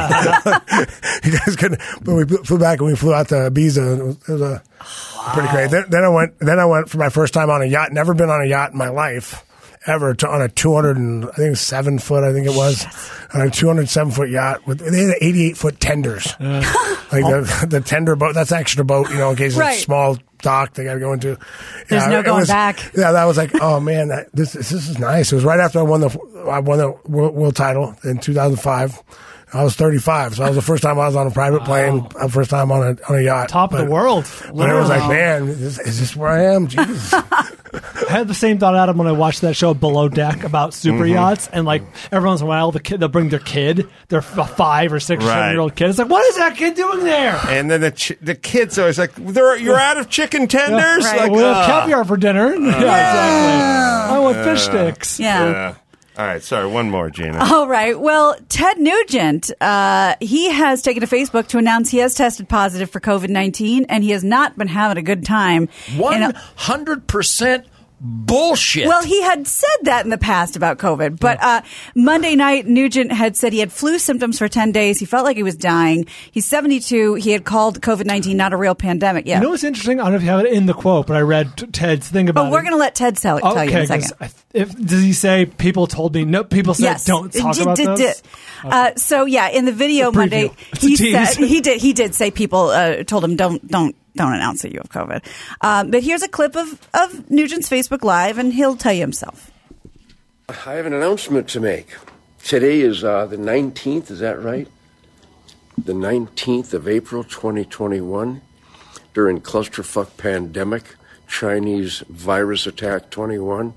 You guys couldn't. But we flew back and we flew out to Ibiza. It was, it was a, wow. pretty great. Then, then I went. Then I went for my first time on a yacht. Never been on a yacht in my life ever. To, on a two hundred and I think seven foot. I think it was on a two hundred seven foot yacht with they had eighty-eight foot tenders. Uh, like oh. the the tender boat. That's extra boat. You know, in case right. it's small dock they got to go into. There's yeah, no going was, back. Yeah, that was like, oh man, that, this this is nice. It was right after I won the I won the world, world title in two thousand five. I was thirty-five, so that was the first time I was on a private wow. plane. The first time on a on a yacht, top but, of the world. But it was like, man, is, is this where I am? Jesus. I had the same thought, Adam, when I watched that show Below Deck about super mm-hmm. yachts, and like every once in a while, the kid they'll bring their kid, their five or six, right. seven year old kid. It's like, what is that kid doing there? And then the ch- the kid's always like, They're, "You're out of chicken tenders." Yeah, right. Like, we have uh, caviar for dinner. Uh, yeah, exactly. I want uh, fish sticks. Yeah. yeah. All right, sorry, one more, Gina. All right. Well, Ted Nugent, uh, he has taken to Facebook to announce he has tested positive for COVID nineteen, and he has not been having a good time. one hundred percent bullshit. Well, he had said that in the past about COVID, but uh, Monday night, Nugent had said he had flu symptoms for ten days. He felt like he was dying. He's seventy-two. He had called COVID nineteen not a real pandemic yet. You know what's interesting? I don't know if you have it in the quote, but I read t- Ted's thing about it. Oh, we're going to let Ted tell, tell okay, you in a second. I, if, does he say people told me? No, people said yes. don't talk d- about d- this? D- okay. uh, so, yeah, in the video Monday, he said, he did he did say people uh, told him don't don't Don't announce that you have COVID. Um, but here's a clip of, of Nugent's Facebook Live, and he'll tell you himself. I have an announcement to make. Today is uh, the nineteenth, is that right? The nineteenth of April, twenty twenty-one. During clusterfuck pandemic, Chinese virus attack twenty-one.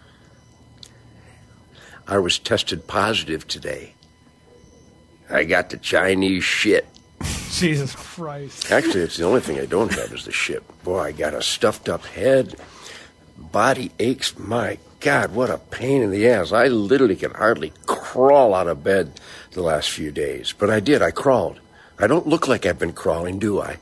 I was tested positive today. I got the Chinese shit. Jesus Christ. Actually, it's the only thing I don't have is the shit. Boy, I got a stuffed up head. Body aches. My God, what a pain in the ass. I literally can hardly crawl out of bed the last few days. But I did. I crawled. I don't look like I've been crawling, do I?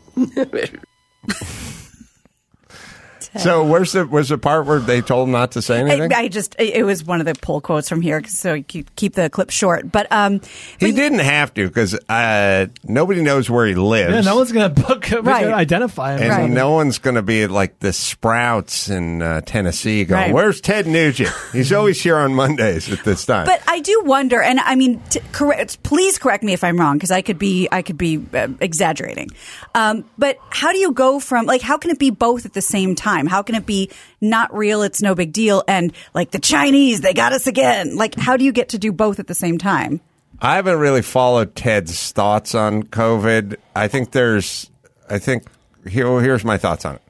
So where's the was the part where they told him not to say anything? I, I just it was one of the pull quotes from here, so you keep the clip short. But um, he but, didn't have to because uh, nobody knows where he lives. Yeah, no one's going to book right. identify him, and right. no one's going to be at like the Sprouts in uh, Tennessee going, right. "Where's Ted Nugent? He's always here on Mondays at this time." But I do wonder, and I mean, t- correct. Please correct me if I'm wrong, because I could be I could be uh, exaggerating. Um, but how do you go from like how can it be both at the same time? How can it be not real, it's no big deal, and like the Chinese, they got us again? Like, how do you get to do both at the same time? I haven't really followed Ted's thoughts on COVID. I think there's, I think, here, here's my thoughts on it.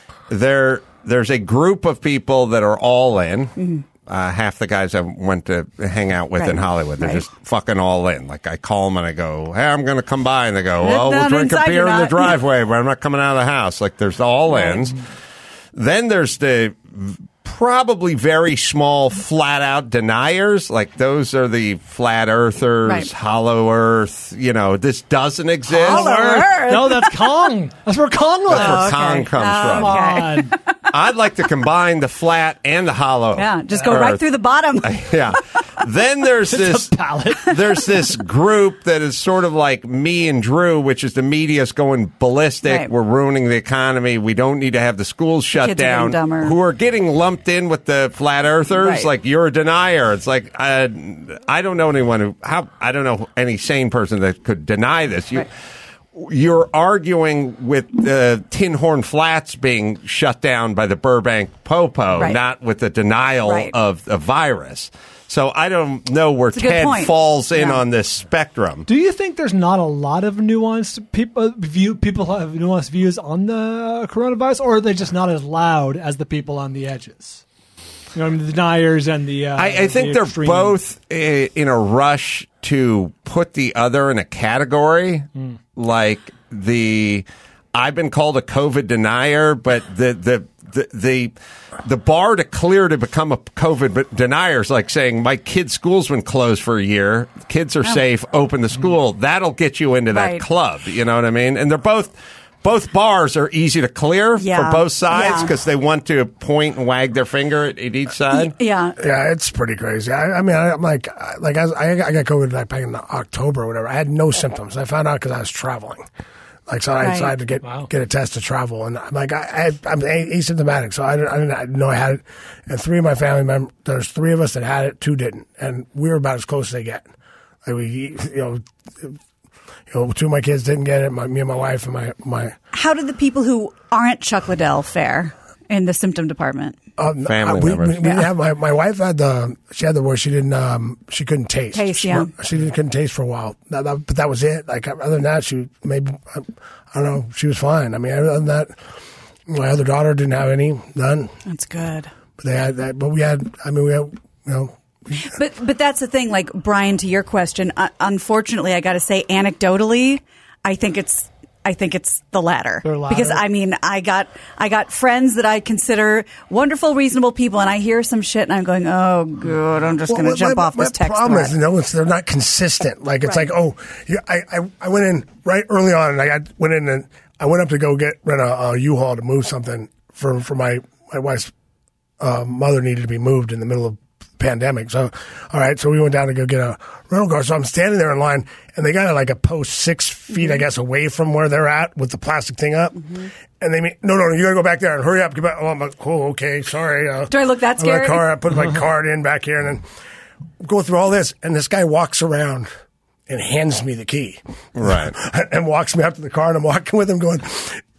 There, there's a group of people that are all in. Mm-hmm. Uh, half the guys I went to hang out with right. in Hollywood, they're right. just fucking all in. Like, I call them and I go, hey, I'm going to come by. And they go, well, Not we'll drink a beer in the not. driveway, but I'm not coming out of the house. Like, there's the all ins. Right. Then there's the probably very small flat out deniers. Like those are the flat earthers, right. hollow earth. You know, this doesn't exist. Hollow earth? No, that's Kong. That's where Kong lives. That's where oh, okay. Kong comes oh, from. Okay. I'd like to combine the flat and the hollow. Yeah, just go earth. right through the bottom. Yeah. Then there's this there's this group that is sort of like me and Drew, which is the media's going ballistic. Right. We're ruining the economy. We don't need to have the schools shut Kids down. Are dumber. Who are getting lumped in with the flat earthers? Right. Like you're a denier. It's like uh, I don't know anyone who how I don't know any sane person that could deny this. You. Right. You're arguing with the Tin Horn Flats being shut down by the Burbank Popo, right. not with the denial right. of the virus. So I don't know where That's Ted falls in yeah. on this spectrum. Do you think there's not a lot of nuanced people view people have nuanced views on the coronavirus, or are they just not as loud as the people on the edges? You know, I mean, the deniers and the. Uh, I, I think the they're extreme. both in a rush to put the other in a category, mm. like the. I've been called a COVID denier, but the the the the the bar to clear to become a COVID denier is like saying my kid's school's been closed for a year. Kids are Oh. safe. Open the school. That'll get you into that Right. club. You know what I mean? And they're both. Both bars are easy to clear Yeah. for both sides Yeah. because they want to point and wag their finger at, at each side. Yeah. Yeah, it's pretty crazy. I, I mean, I, I'm like, I- like I, was- I got I got COVID like back in October or whatever. I had no symptoms. I found out because I was traveling. Like, so I Right. decided to get get a test to travel, and I'm like, I, I, I'm a- asymptomatic, so I didn't, I didn't I didn't know I had it. And three of my family members, there's three of us that had it, two didn't, and we were about as close as they get. Like we, you know. You know, two of my kids didn't get it. My, me and my wife and my my How did the people who aren't Chuck Liddell fare in the symptom department? Um, Family uh, we, members. We, we didn't have my, my wife had the she had the word she didn't um she couldn't taste. Taste, she, yeah. She didn't couldn't taste for a while. That, that, but that was it. Like other than that, she maybe I, I don't know. She was fine. I mean, other than that, my other daughter didn't have any, none. That's good. But they had that. But we had. I mean, we had. You know. But but that's the thing. Like Brian, to your question, uh, unfortunately, I got to say, anecdotally, I think it's I think it's the latter. The latter. Because I mean, I got I got friends that I consider wonderful, reasonable people, and I hear some shit, and I'm going, oh, good, I'm just Well, going to jump my, off this my text problem thread. is, you know, it's, they're not consistent. Like it's Right. like, oh, you, I, I I went in right early on, and I got went in and I went up to go get rent a, a U-Haul to move something for for my my wife's uh, mother needed to be moved in the middle of pandemic. So, all right, so we went down to go get a rental car. So I'm standing there in line, and they got it like a post six feet, Mm-hmm. I guess, away from where they're at with the plastic thing up. And they mean, no, no, no, you got to go back there and hurry up. Get back. Oh, I'm like, oh, okay, sorry. Uh, Do I look that I'm like, scary? car, I put my card in back here, and then go through all this. And this guy walks around and hands me the key. Right. And walks me up to the car, and I'm walking with him going,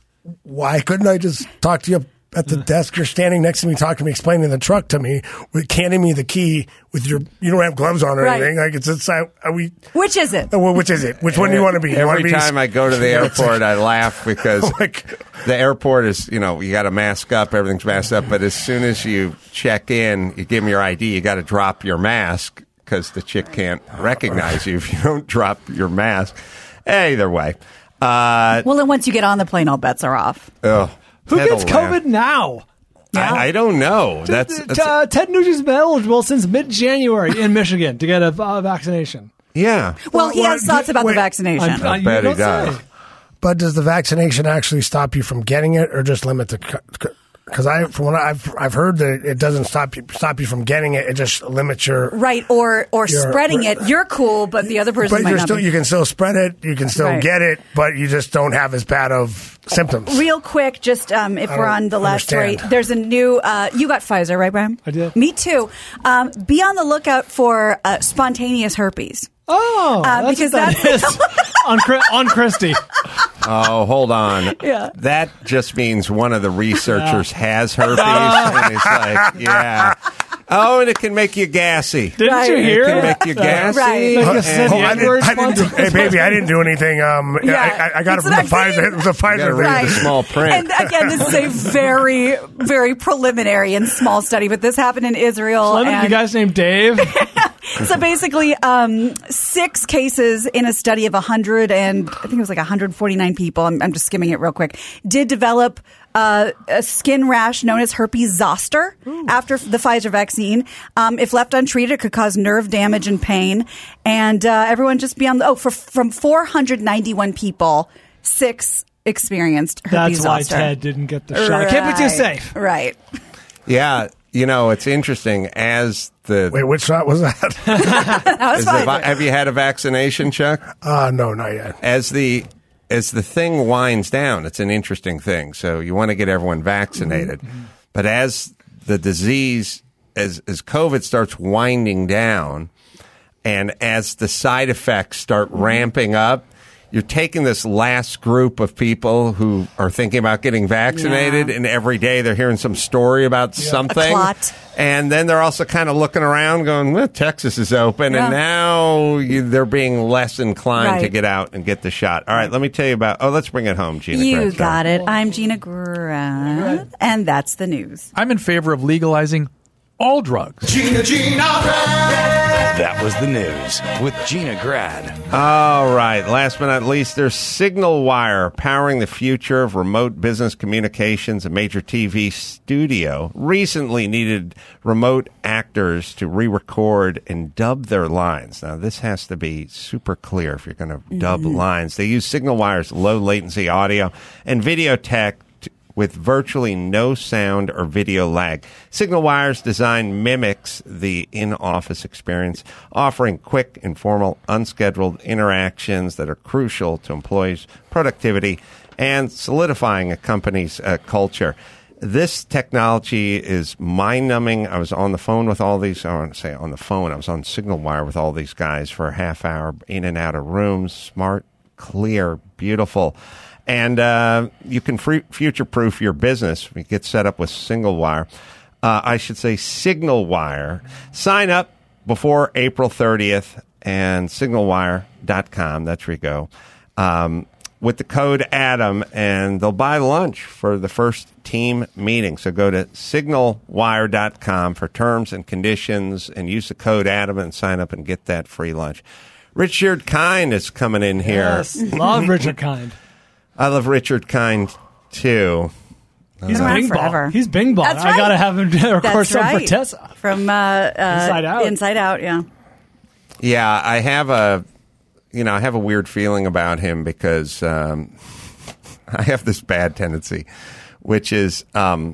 why couldn't I just talk to you at the desk? You're standing next to me, talking to me, explaining the truck to me, with handing me the key with your, you don't have gloves on or Right. anything. Like it's, it's, are we, Which is it? oh, well, which is it? Which one do you want to be? You wanna Every be time I go to the airport, I laugh because Like- the airport is, you know, you got to mask up, everything's masked up. But as soon as you check in, you give them your I D, you got to drop your mask because the chick can't recognize you if you don't drop your mask. Either way. Uh, Well, then once you get on the plane, all bets are off. ugh, Who Ted gets will laugh. COVID now? I, I don't know. That's, T- that's uh, Ted Nugent's been eligible since mid-January in Michigan to get a uh, vaccination. yeah. Well, he well, has thoughts d- about wait. the vaccination. I'm- I- you bet he don't does. say. But does the vaccination actually stop you from getting it, or just limit the? Because I, from what I've I've heard that it doesn't stop you stop you from getting it. It just limits your. Right, or or You're- spreading it. You're cool, but the other person But might you're not still be. you can still spread it. You can still Right. get it, but you just don't have as bad of symptoms. Real quick, just um, if I we're don't on the last story, understand. there's a new. Uh, you got Pfizer, right, Brian? I did. Me too. Um, be on the lookout for uh, spontaneous herpes. Oh, Uh, that's because what that that's- is. on, Chri- on Christie. Oh, hold on. Yeah. That just means one of the researchers has herpes. And he's like, yeah. Oh, and it can make you gassy. Didn't Right. you It hear? can make you gassy. Right. Like a and- Cindy Oh, I didn't, Edwards I didn't do, sponsor- hey, baby, I didn't do anything. Um, Yeah. I, I got It's it from the an Pfizer. vaccine. It was a Pfizer gotta thing. read the small print. And again, this is a very, very preliminary and small study, but this happened in Israel. Lemon, and you guys named Dave? so basically, um, six cases in a study of one hundred and I think it was like one hundred forty-nine people. I'm, I'm just skimming it real quick. Did develop uh, a skin rash known as herpes zoster after the Pfizer vaccine. Um, if left untreated, it could cause nerve damage and pain. And uh, everyone just be on the oh, for, from four hundred ninety-one people, six experienced herpes That's why zoster. Ted didn't get the shot. Keep it too Right. safe. Right. Yeah. You know, it's interesting as the. Wait, which shot was that? That was as the fine. vi- have you had a vaccination, Chuck? uh, no, not yet. As the as the thing winds down, it's an interesting thing. So you want to get everyone vaccinated, but as the disease, as as COVID starts winding down, and as the side effects start ramping up, you're taking this last group of people who are thinking about getting vaccinated, Yeah. and every day they're hearing some story about something. A clot. And then they're also kind of looking around going, well, Texas is open, Yeah. and now you, they're being less inclined to Right. get out and get the shot. All right, let me tell you about, oh, let's bring it home, Gina. You Gratz. got it. I'm Gina Grant, and that's the news. I'm in favor of legalizing all drugs. Gina, Gina, Grant. That that was the news with Gina Grad. All right. Last but not least, there's Signal Wire, powering the future of remote business communications. A major T V studio recently needed remote actors to re-record and dub their lines. Now, this has to be super clear if you're going to mm-hmm. dub lines. They use Signal Wire's low latency audio and video tech with virtually no sound or video lag. Signal Wire's design mimics the in-office experience, offering quick, informal, unscheduled interactions that are crucial to employees' productivity and solidifying a company's uh, culture. This technology is mind-numbing. I was on the phone with all these, I want to say on the phone, I was on Signal Wire with all these guys for a half hour, in and out of rooms, smart, clear, beautiful. And uh, you can free, future-proof your business. You get set up with Signal Wire. Uh, I should say Signal Wire. Sign up before April thirtieth and signal wire dot com. That's where you go. Um, with the code Adam, and they'll buy lunch for the first team meeting. So go to signal wire dot com for terms and conditions and use the code Adam and sign up and get that free lunch. Richard Kind is coming in here. Yes, love Richard Kind. I love Richard Kind, too. He's Been around Bing forever. Ball. He's Bing Ball. That's I right. got to have him record That's some right. for Tessa. From uh, uh, Inside Out. Inside Out, yeah. Yeah, I have a, you know, I have a weird feeling about him because um, I have this bad tendency, which is um,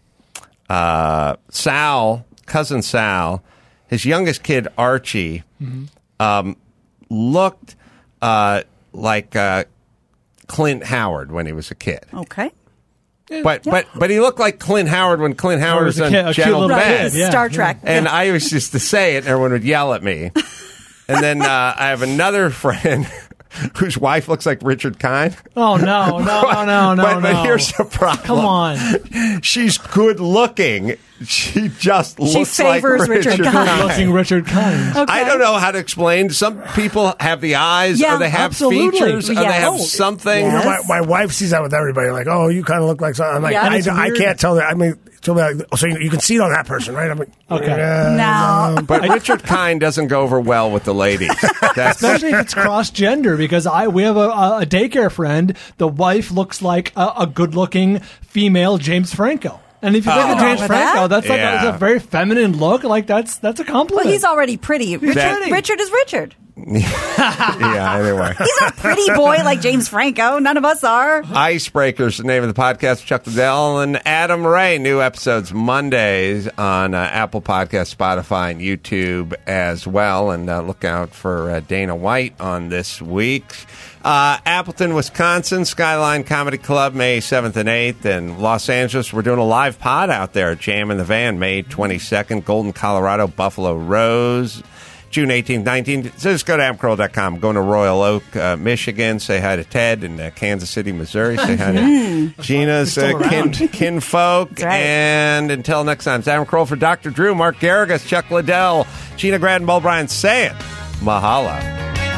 uh, Sal, cousin Sal, his youngest kid, Archie, mm-hmm. um, looked uh, like uh, Clint Howard when he was a kid. Okay. But yeah. but but he looked like Clint Howard when Clint Howard was, was on Gentle Ben. Yeah. Star Trek. And yeah. I was just to say it, and everyone would yell at me. And then uh, I have another friend whose wife looks like Richard Kind. Oh, no, no, no, no, no. but, no. but here's the problem. Come on. She's good looking. She just she looks like Richard, Richard Kind. Kind. Looking Richard Kind. Okay. I don't know how to explain. Some people have the eyes, yeah, or they have absolutely. features, yes. or they have Oh, something. You know, yes. my, my wife sees that with everybody. Like, oh, you kind of look like something. I'm like, Yeah. I, I can't tell that. I mean, she'll be like, so you, you can see it on that person, right? I'm like, Okay. yeah, No. But Richard Kind doesn't go over well with the ladies. That's, Especially if it's cross gender, because I we have a, a daycare friend. The wife looks like a, a good looking female James Franco. And if you think Oh. of James With Franco, that? that's like Yeah. a, that's a very feminine look. Like that's that's a compliment. Well, he's already pretty. Richard, That- Richard is Richard. yeah, anyway. He's not a pretty boy like James Franco. None of us are. Icebreakers, the name of the podcast. Chuck Liddell and Adam Ray. New episodes Mondays on uh, Apple Podcasts, Spotify, and YouTube as well. And uh, look out for uh, Dana White on this week. Uh, Appleton, Wisconsin, Skyline Comedy Club, May seventh and eighth. And Los Angeles, we're doing a live pod out there. Jam in the Van, May twenty-second. Golden, Colorado, Buffalo Rose, June eighteenth, nineteenth. So just go to adam carolla dot com. Going to Royal Oak, uh, Michigan. Say hi to Ted. And uh, Kansas City, Missouri. Say hi to Gina's uh, kin, kinfolk. That's right. And until next time, it's Adam Carolla for Doctor Drew, Mark Garrigus, Chuck Liddell, Gina Grad, and Bo Bryan saying mahalo.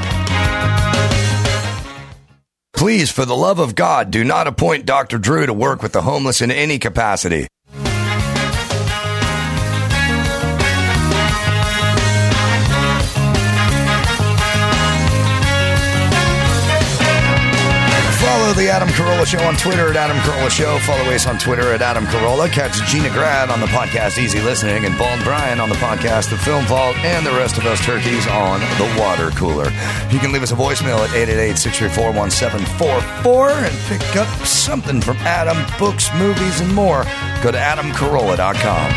Please, for the love of God, do not appoint Doctor Drew to work with the homeless in any capacity. Follow the Adam Carolla Show on Twitter at Adam Carolla Show. Follow us on Twitter at Adam Carolla. Catch Gina Grad on the podcast Easy Listening and Bald Bryan on the podcast The Film Vault and the rest of us turkeys on The Water Cooler. You can leave us a voicemail at eight eight eight, six three four, one seven four four and pick up something from Adam, books, movies, and more. Go to adam carolla dot com.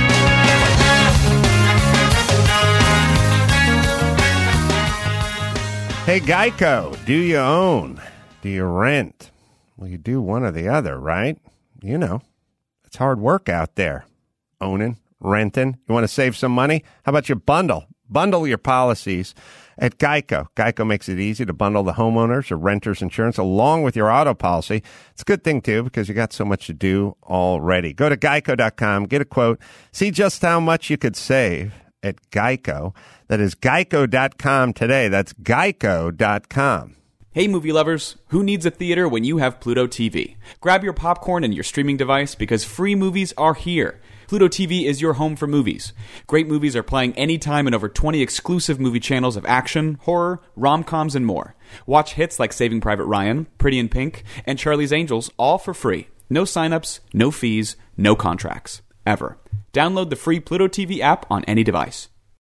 Hey, Geico, do you own? Do you rent? Well, you do one or the other, right? You know, it's hard work out there. Owning, renting. You want to save some money? How about you bundle? Bundle your policies at Geico. Geico makes it easy to bundle the homeowners or renters insurance along with your auto policy. It's a good thing, too, because you got so much to do already. Go to geico dot com, get a quote, see just how much you could save at Geico. That is geico dot com today. That's geico dot com. Hey movie lovers, who needs a theater when you have Pluto T V? Grab your popcorn and your streaming device because free movies are here. Pluto T V is your home for movies. Great movies are playing anytime in over twenty exclusive movie channels of action, horror, rom-coms, and more. Watch hits like Saving Private Ryan, Pretty in Pink, and Charlie's Angels all for free. No signups, no fees, no contracts. Ever. Download the free Pluto T V app on any device.